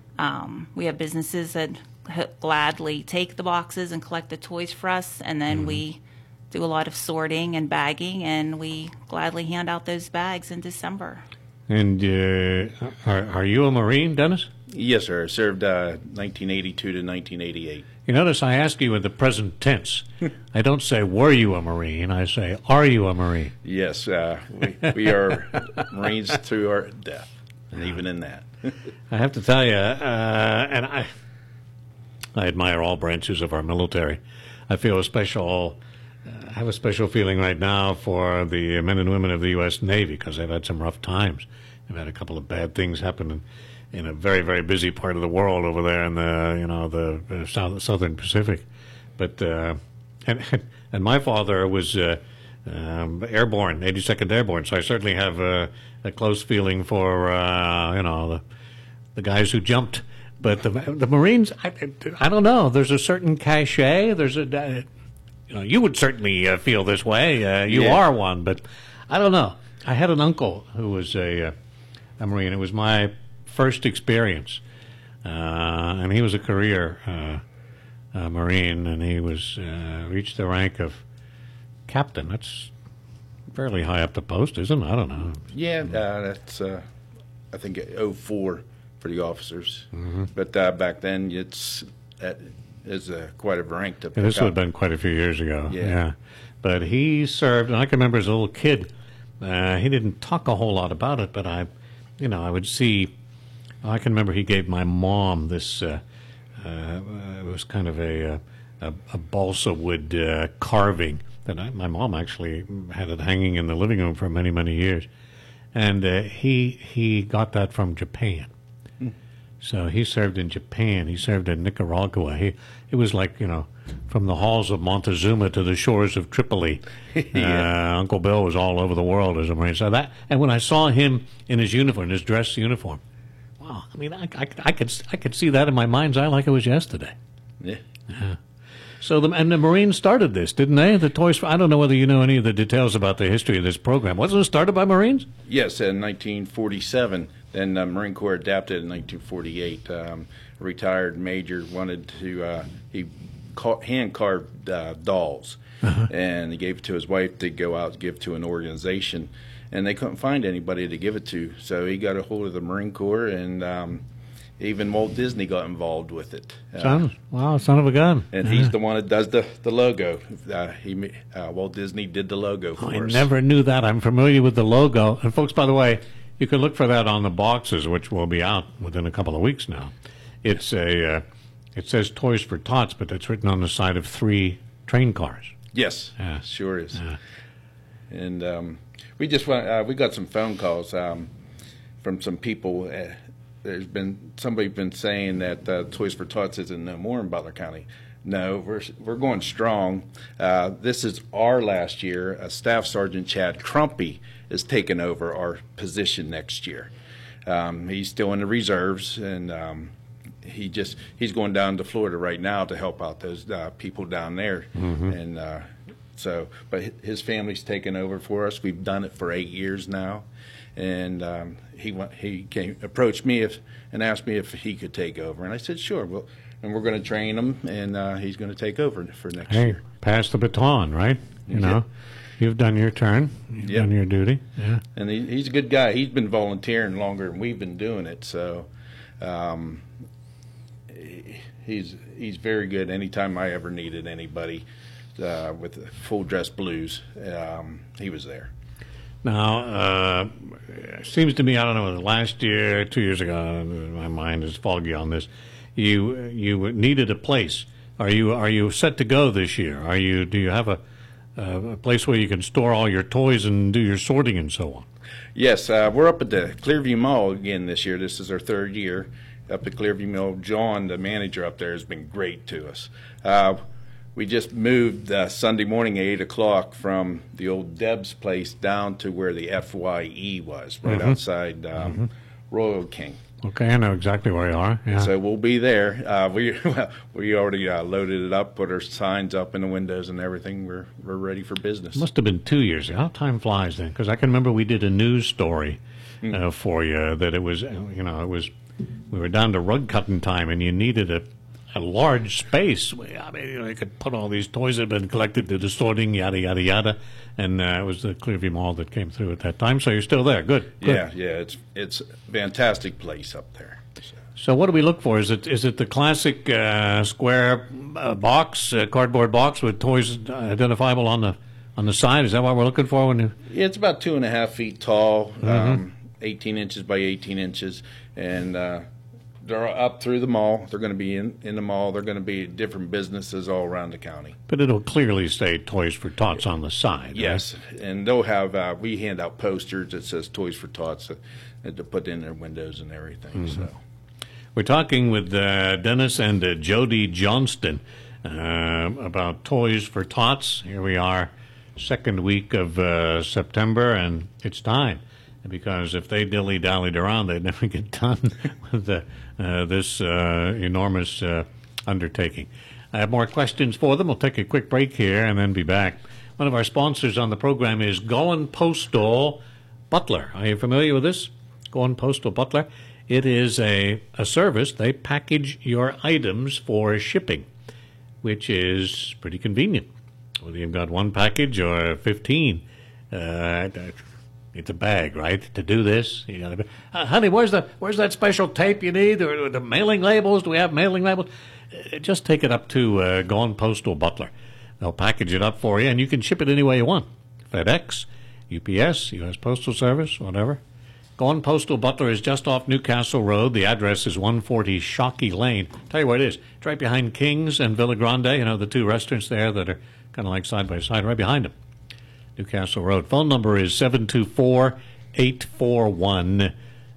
we have businesses that gladly take the boxes and collect the toys for us, and then we do a lot of sorting and bagging, and we gladly hand out those bags in December. And are you a Marine, Dennis? Yes, sir. I served 1982 to 1988. You notice I ask you in the present tense. I don't say, were you a Marine? I say, are you a Marine? Yes, we are Marines to our death, and even in that. I have to tell you, and I admire all branches of our military. I feel I have a special feeling right now for the men and women of the U.S. Navy because they've had some rough times. They've had a couple of bad things happen in a very, very busy part of the world over there in the southern Pacific. But and my father was airborne, 82nd Airborne, so I certainly have a close feeling for the guys who jumped. But the Marines, I don't know. There's a certain cachet. There's you would certainly feel this way. You are one, but I don't know. I had an uncle who was a Marine. It was my first experience, and he was a career Marine, and he was reached the rank of captain. That's fairly high up the post, isn't it? I don't know. Yeah, that's I think 04 for the officers. Mm-hmm. But back then, that is quite a rank to pick This up. would have been quite a few years ago. Yeah. But he served, and I can remember as a little kid, he didn't talk a whole lot about it, but I would see. I can remember he gave my mom this. It was kind of a balsa wood carving that my mom actually had it hanging in the living room for many, many years, and he got that from Japan. So he served in Japan. He served in Nicaragua. It was like, from the halls of Montezuma to the shores of Tripoli. Uncle Bill was all over the world as a Marine. So and when I saw him in his uniform, his dress uniform, wow! I mean, I could see that in my mind's eye like it was yesterday. Yeah. So the Marines started this, didn't they? The Toys. I don't know whether you know any of the details about the history of this program. Wasn't it started by Marines? Yes, in 1947. Then the Marine Corps adapted in 1948. A retired major wanted to, he hand-carved dolls, and he gave it to his wife to go out and give to an organization, and they couldn't find anybody to give it to, so he got a hold of the Marine Corps, and even Walt Disney got involved with it. Son of a gun. And he's the one that does the logo. Walt Disney did the logo for us. I never knew that. I'm familiar with the logo. And folks, by the way, you can look for that on the boxes, which will be out within a couple of weeks now. It's it says Toys for Tots, but it's written on the side of 3 train cars. Yes, sure is. And we just we got some phone calls from some people. There's been somebody been saying that Toys for Tots isn't no more in Butler County. No, we're going strong. This is our last year. Staff Sergeant Chad Crumpy is taking over our position next year. He's still in the reserves, and he's going down to Florida right now to help out those people down there. Mm-hmm. And but his family's taken over for us. We've done it for 8 years now, and he approached me and asked me if he could take over, and I said sure. Well, and we're going to train him, and he's going to take over for next year. Pass the baton, right? You know, you've done your turn. You've done your duty. Yeah. And he's a good guy. He's been volunteering longer than we've been doing it, so he's very good. Anytime I ever needed anybody with full dress blues, he was there. Now, it seems to me, I don't know, last year, 2 years ago, my mind is foggy on this. You needed a place. Are you set to go this year? Do you have a place where you can store all your toys and do your sorting and so on? Yes, we're up at the Clearview Mall again this year. This is our 3rd year up at Clearview Mall. John, the manager up there, has been great to us. We just moved Sunday morning at 8 o'clock from the old Deb's place down to where the FYE was, right outside Royal King. Okay, I know exactly where you are. Yeah. So we'll be there. We already loaded it up, put our signs up in the windows and everything. We're ready for business. It must have been 2 years ago. How time flies then, because I can remember we did a news story for you that it was, we were down to rug cutting time and you needed a large space. I mean, you could put all these toys that had been collected to the sorting, yada, yada, yada. And it was the Clearview Mall that came through at that time. So you're still there. Good. Yeah, it's a fantastic place up there. So what do we look for? Is it the classic square box, cardboard box with toys identifiable on the side? Is that what we're looking for? Yeah, it's about 2.5 feet tall, 18 inches by 18 inches, and They're up through the mall. They're going to be in the mall. They're going to be different businesses all around the county. But it'll clearly say Toys for Tots on the side. Yes, right? and they'll have, we hand out posters that says Toys for Tots to put in their windows and everything. Mm-hmm. So we're talking with Dennis and Jody Johnston about Toys for Tots. Here we are, second week of September, and it's time. Because if they dilly-dallied around, they'd never get done with this enormous undertaking. I have more questions for them. We'll take a quick break here and then be back. One of our sponsors on the program is Goan Postal Butler. Are you familiar with this? Goan Postal Butler. It is a service. They package your items for shipping, which is pretty convenient. Whether you've got one package or 15, it's a bag, right? To do this, you gotta honey, where's that special tape you need, or the mailing labels? Do we have mailing labels? Just take it up to Goan Postal Butler. They'll package it up for you, and you can ship it any way you want. FedEx, UPS, U.S. Postal Service, whatever. Goan Postal Butler is just off Newcastle Road. The address is 140 Shockey Lane. Tell you where it is. It's right behind King's and Villa Grande. You know, the two restaurants there that are kind of like side by side, right behind them. Newcastle Road. Phone number is 724-841-0044.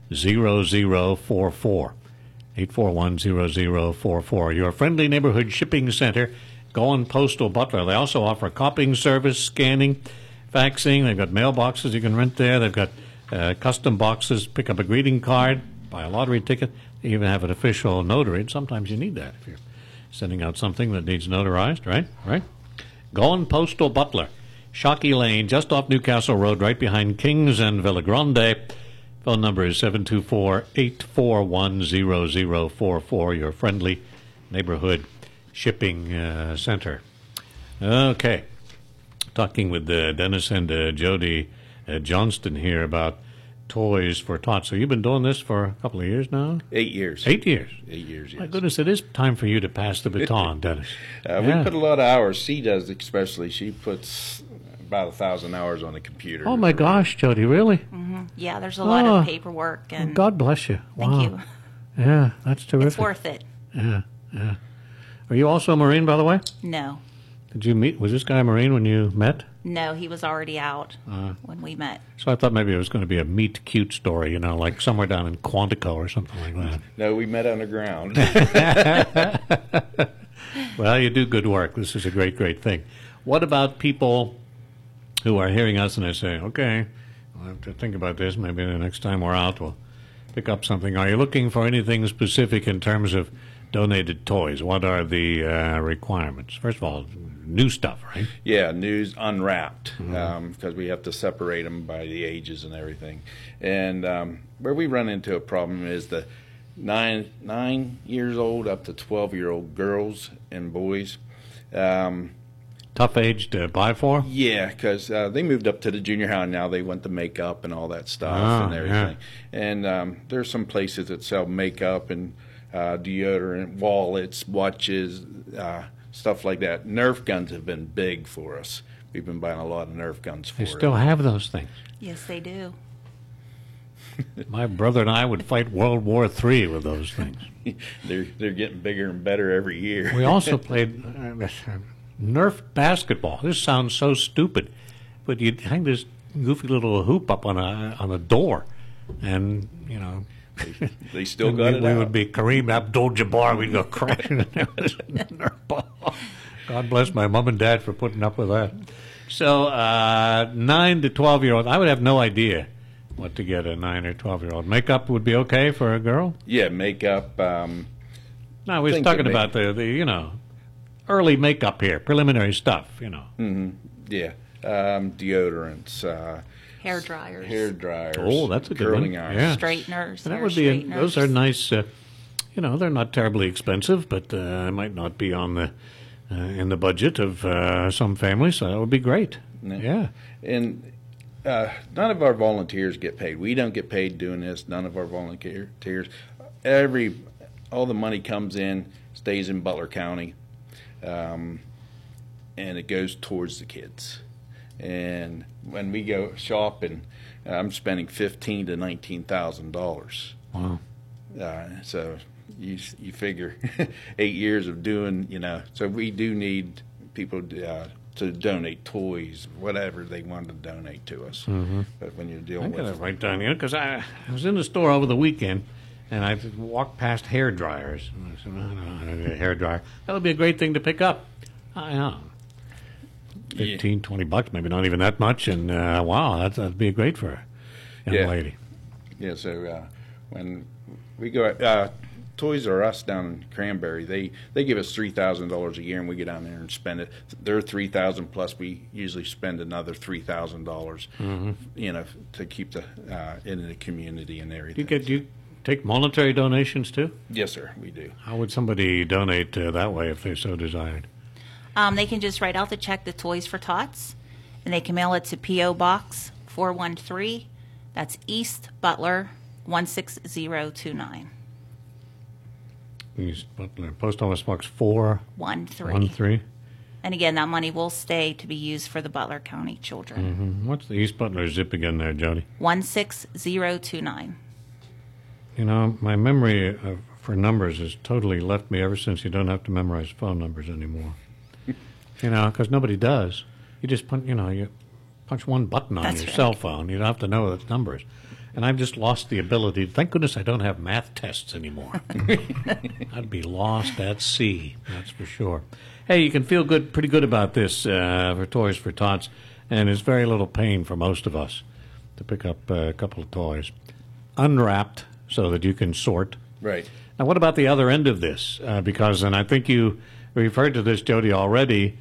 841-0044. Your friendly neighborhood shipping center, Goan Postal Butler. They also offer copying service, scanning, faxing. They've got mailboxes you can rent there. They've got custom boxes. Pick up a greeting card, buy a lottery ticket. They even have an official notary. And sometimes you need that if you're sending out something that needs notarized, right? Goan Postal Butler. Shockey Lane, just off Newcastle Road, right behind Kings and Villa Grande. Phone number is 724-841-0044, your friendly neighborhood shipping center. Okay. Talking with Dennis and Jody Johnston here about Toys for Tots. So you've been doing this for a couple of years now? 8 years. 8 years? 8 years, yes. My goodness, it is time for you to pass the baton, Dennis. We put a lot of hours. She does especially. She puts about 1,000 hours on the computer. Oh, my gosh, Jody, really? Mm-hmm. Yeah, there's a lot of paperwork. And God bless you. Thank you. Yeah, that's terrific. It's worth it. Yeah. Are you also a Marine, by the way? No. Did you meet? Was this guy a Marine when you met? No, he was already out when we met. So I thought maybe it was going to be a meet cute story, you know, like somewhere down in Quantico or something like that. No, we met underground. Well, you do good work. This is a great, great thing. What about people who are hearing us and they say, okay, I'll have to think about this. Maybe the next time we're out, we'll pick up something. Are you looking for anything specific in terms of donated toys? What are the requirements? First of all, new stuff, right? Yeah, news unwrapped, because we have to separate them by the ages and everything. And where we run into a problem is the 9 years old up to 12-year-old girls and boys. Tough age to buy for? Yeah, because they moved up to the junior high now. They went to makeup and all that stuff and everything. Yeah. And there's some places that sell makeup and deodorant, wallets, watches, stuff like that. Nerf guns have been big for us. We've been buying a lot of Nerf guns for They still have those things. Yes, they do. My brother and I would fight World War III with those things. They're getting bigger and better every year. We also played Nerf basketball. This sounds so stupid, but you'd hang this goofy little hoop up on a door, and you know. They still got it We out. would be Kareem Abdul-Jabbar. We'd go crashing in there with a Nerf ball. God bless my mom and dad for putting up with that. So 9 to 12-year-old, I would have no idea what to get a 9 or 12-year-old. Makeup would be okay for a girl? Yeah, makeup. No, we was talking about the early makeup here, preliminary stuff, you know. Mm-hmm. Yeah, deodorants. Hair dryers. Hair dryers. Oh, that's a good curling one. irons. Yeah. Straighteners. That would be. Those are nice. They're not terribly expensive, but might not be on the in the budget of some families. So that would be great. Yeah. And none of our volunteers get paid. We don't get paid doing this. None of our volunteers. All the money comes in, stays in Butler County, and it goes towards the kids. And when we go shopping, I'm spending $15,000 to $19,000. Wow! So you figure 8 years of doing, so we do need people to donate toys, whatever they want to donate to us. Mm-hmm. But when you're dealing with I got it right down here because I was in the store over the weekend and I walked past hair dryers. And I said, I don't need a hair dryer. That would be a great thing to pick up. I know. $15, $20, maybe not even that much. And wow, that'd be great for a young lady. Yeah, so when we go Toys R Us down in Cranberry, they give us $3,000 a year, and we go down there and spend it. They're $3,000 plus. We usually spend another $3,000, to keep the in the community and everything. Do you take monetary donations too? Yes, sir, we do. How would somebody donate that way if they so desired? They can just write out the check to Toys for Tots, and they can mail it to P.O. Box 413. That's East Butler 16029. East Butler, Post Office Box 413. And again, that money will stay to be used for the Butler County children. Mm-hmm. What's the East Butler zip again there, Jody? 16029. My memory for numbers has totally left me ever since you don't have to memorize phone numbers anymore. Because nobody does. You just you punch one button on your cell phone. You don't have to know the numbers. And I've just lost the ability. Thank goodness I don't have math tests anymore. I'd be lost at sea, that's for sure. Hey, you can feel pretty good about this for Toys for Tots, and it's very little pain for most of us to pick up a couple of toys. Unwrapped so that you can sort. Right. Now, what about the other end of this? Because, and I think you referred to this, Jody, already,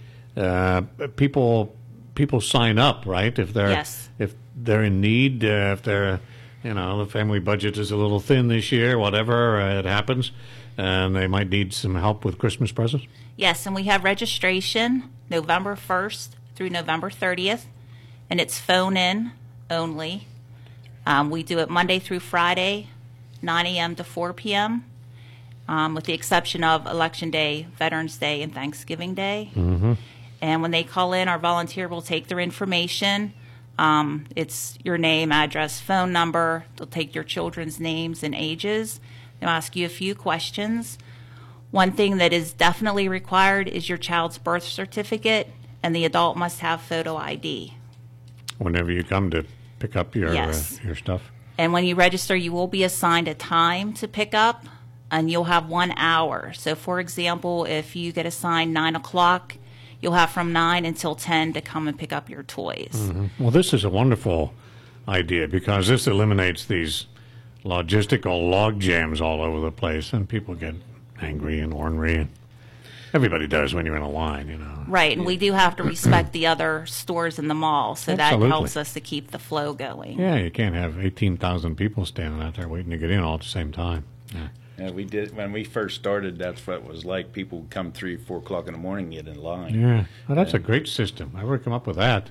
people sign up, right? If they're in need, if they're... the family budget is a little thin this year, whatever, it happens, and they might need some help with Christmas presents? Yes, and we have registration November 1st through November 30th, and it's phone-in only. We do it Monday through Friday, 9 a.m. to 4 p.m., with the exception of Election Day, Veterans Day, and Thanksgiving Day. Mm-hmm. And when they call in, our volunteer will take their information. It's your name, address, phone number. They'll take your children's names and ages. They'll ask you a few questions. One thing that is definitely required is your child's birth certificate, and the adult must have photo ID. Whenever you come to pick up your stuff. And when you register, you will be assigned a time to pick up, and you'll have 1 hour. So, for example, if you get assigned 9 o'clock, you'll have from 9 until 10 to come and pick up your toys. Mm-hmm. Well, this is a wonderful idea because this eliminates these logistical log jams all over the place, and people get angry and ornery. And everybody does when you're in a line, Right, and we do have to respect the other stores in the mall, so Absolutely. that helps us to keep the flow going. Yeah, you can't have 18,000 people standing out there waiting to get in all at the same time. Yeah. Yeah, we did when we first started. That's what it was like. People would come 3 or 4 o'clock in the morning and get in line. Yeah, well, that's a great system. I would come up with that.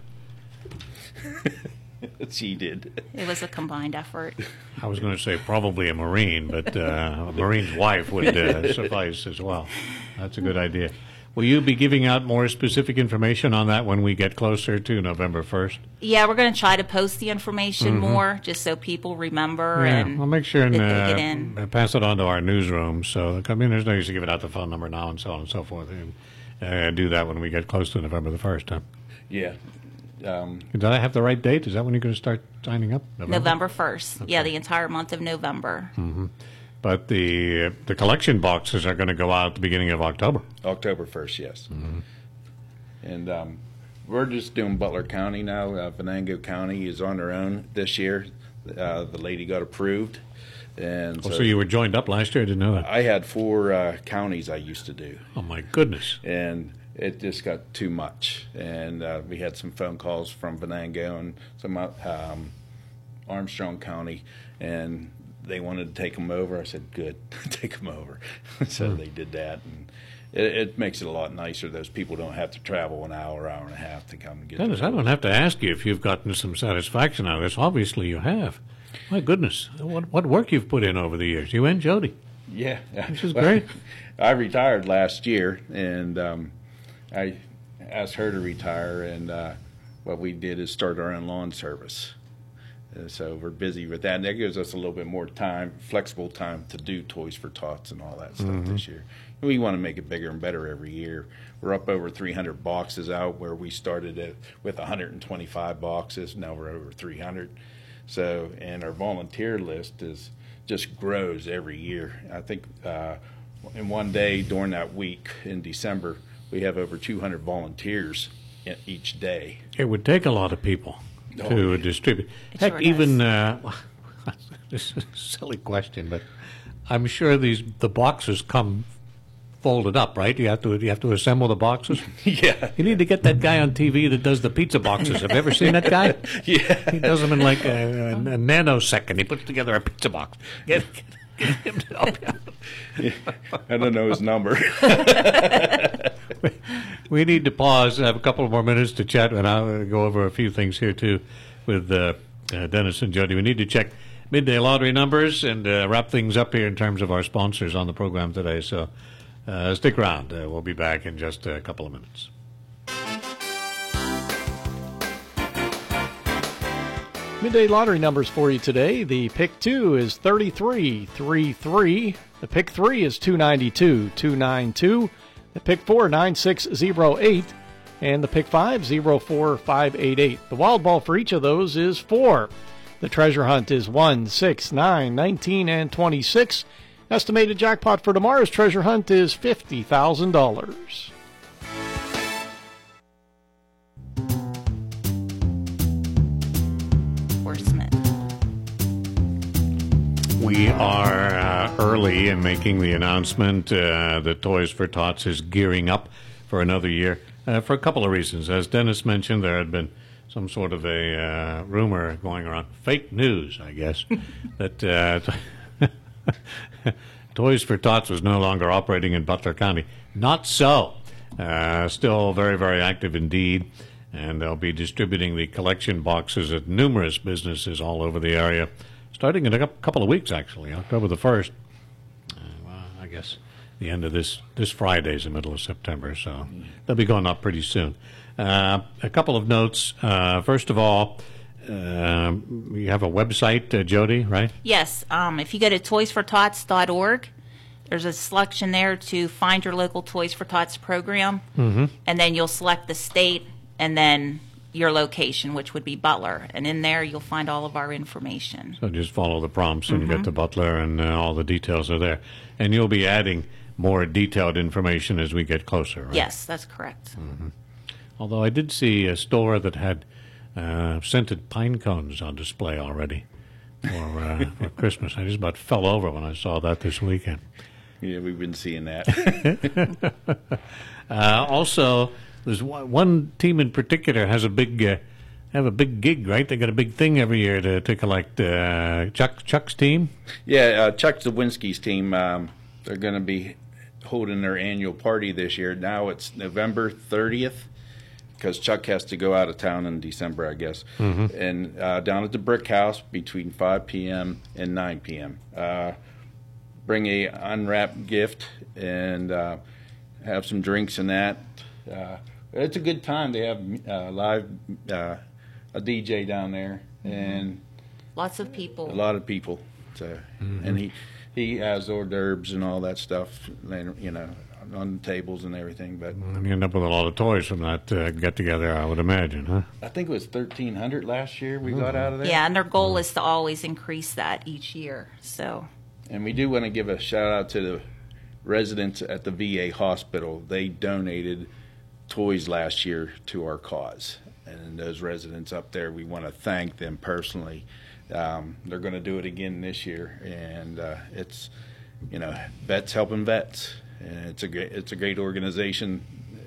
She did. It was a combined effort. I was going to say probably a Marine, but a Marine's wife would suffice as well. That's a good idea. Will you be giving out more specific information on that when we get closer to November 1st? Yeah, we're going to try to post the information more just so people remember. Yeah, and I'll make sure and get in. pass it on to our newsroom. So, there's no use to give it out the phone number now and so on and so forth. And do that when we get close to November the 1st, huh? Yeah. Did I have the right date? Is that when you're going to start signing up? November 1st. Okay. Yeah, the entire month of November. Mm-hmm. But the collection boxes are going to go out at the beginning of October. October 1st, yes. Mm-hmm. And we're just doing Butler County now. Venango County is on their own this year. The lady got approved. And so you were joined up last year? I didn't know that. I had 4 counties I used to do. Oh, my goodness. And it just got too much. And we had some phone calls from Venango and some Armstrong County, and they wanted to take them over. I said, good, take them over. So they did that. And it makes it a lot nicer. Those people don't have to travel an hour, hour and a half to come and get Dennis, I don't have to ask you if you've gotten some satisfaction out of this. Obviously you have. My goodness, what work you've put in over the years. You and Jody. Yeah. This is great. I retired last year, and I asked her to retire, and what we did is start our own lawn service. So we're busy with that, and that gives us a little bit more time, flexible time to do Toys for Tots and all that stuff this year. And we want to make it bigger and better every year. We're up over 300 boxes out where we started with 125 boxes. Now we're over 300. So, and our volunteer list just grows every year. I think in one day during that week in December, we have over 200 volunteers each day. It would take a lot of people to distribute. Heck, sure even this is a silly question, but I'm sure the boxes come folded up, right? You have to assemble the boxes. Yeah. You need to get that guy on TV that does the pizza boxes. Have you ever seen that guy? Yeah. He does them in like a nanosecond. He puts together a pizza box. Get him to help you out. Yeah. I don't know his number. We need to pause, have a couple more minutes to chat, and I'll go over a few things here, too, with Dennis and Jody. We need to check midday lottery numbers and wrap things up here in terms of our sponsors on the program today. So stick around. We'll be back in just a couple of minutes. Midday lottery numbers for you today. The pick 2 is 3333. The pick 3 is 292. The pick 4, 9608. And the pick 5, 04588. The wild ball for each of those is 4. The treasure hunt is 1, 6, 9, 19, and 26. Estimated jackpot for tomorrow's treasure hunt is $50,000. We are early in making the announcement that Toys for Tots is gearing up for another year for a couple of reasons. As Dennis mentioned, there had been some sort of a rumor going around, fake news, I guess, that Toys for Tots was no longer operating in Butler County. Not so. Still very, very active indeed, and they'll be distributing the collection boxes at numerous businesses all over the area, starting in a couple of weeks, actually, October the 1st. I guess the end of this Friday is the middle of September, so they'll be going up pretty soon. A couple of notes. First of all, you have a website, Jody, right? Yes. If you go to toysfortots.org, there's a selection there to find your local Toys for Tots program, and then you'll select the state and then your location, which would be Butler. And in there, you'll find all of our information. So just follow the prompts and get to Butler, and all the details are there. And you'll be adding more detailed information as we get closer, right? Yes, that's correct. Although I did see a store that had scented pine cones on display already for Christmas. I just about fell over when I saw that this weekend. Yeah, we've been seeing that. Also, there's one team in particular has a big gig, right? They got a big thing every year to collect Chuck's team. Yeah, Chuck Zawinski's team. They're going to be holding their annual party this year. Now it's November 30th because Chuck has to go out of town in December, I guess. And down at the Brick House between 5 p.m. and 9 p.m. Bring a unwrapped gift and have some drinks and that. It's a good time. They have live a DJ down there and lots of people. A lot of people. So, and he has hors d'oeuvres and all that stuff, you know, on the tables and everything. But you end up with a lot of toys from that get together, I would imagine, huh? I think it was 1,300 last year we got out of there. Yeah, and their goal is to always increase that each year. So. And we do want to give a shout out to the residents at the VA hospital. They donated toys last year to our cause, and those residents up there, we want to thank them personally. They're going to do it again this year, and it's, you know, vets helping vets, and it's a great organization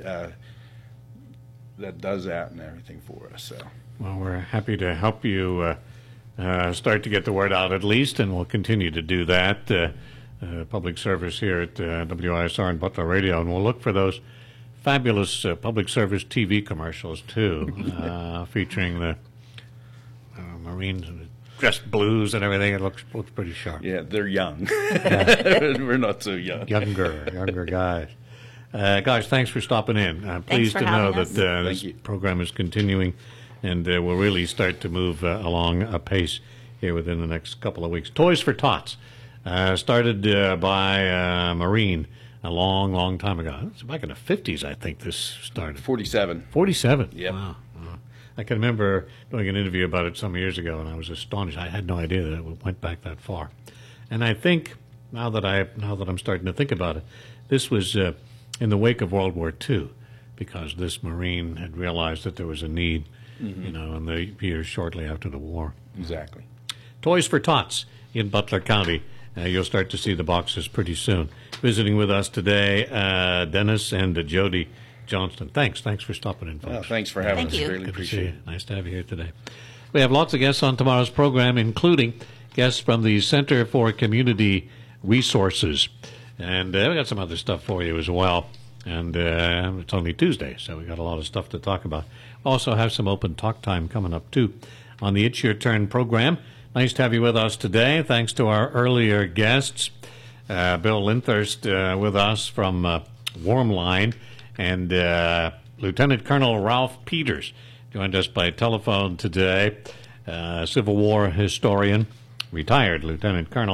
that does that and everything for us. So, well, we're happy to help you start to get the word out at least, and we'll continue to do that. Public service here at WISR and Butler Radio, and we'll look for those fabulous public service TV commercials too, featuring the Marines and dressed blues and everything. It looks pretty sharp. Yeah, they're young. We're not so young. Younger guys. Guys, thanks for stopping in. I'm pleased to know that this program is continuing and we'll really start to move along apace here within the next couple of weeks. Toys for Tots, started by Marine a long, long time ago. It was back in the 50s, I think this started. 47. 47? Yep. Wow. I can remember doing an interview about it some years ago, and I was astonished. I had no idea that it went back that far. And I think, now that I'm starting to think about it, this was in the wake of World War II, because this Marine had realized that there was a need, in the years shortly after the war. Exactly. Toys for Tots in Butler County. You'll start to see the boxes pretty soon. Visiting with us today, Dennis and Jody Johnston. Thanks for stopping in, folks. Well, thanks for having us. Thank you. Really Good appreciate to it. see you. Nice to have you here today. We have lots of guests on tomorrow's program, including guests from the Center for Community Resources. And we got some other stuff for you as well. And it's only Tuesday, so we got a lot of stuff to talk about. Also have some open talk time coming up, too, on the It's Your Turn program. Nice to have you with us today. Thanks to our earlier guests, Bill Linthurst with us from Warmline, and Lieutenant Colonel Ralph Peters joined us by telephone today, Civil War historian, retired Lieutenant Colonel.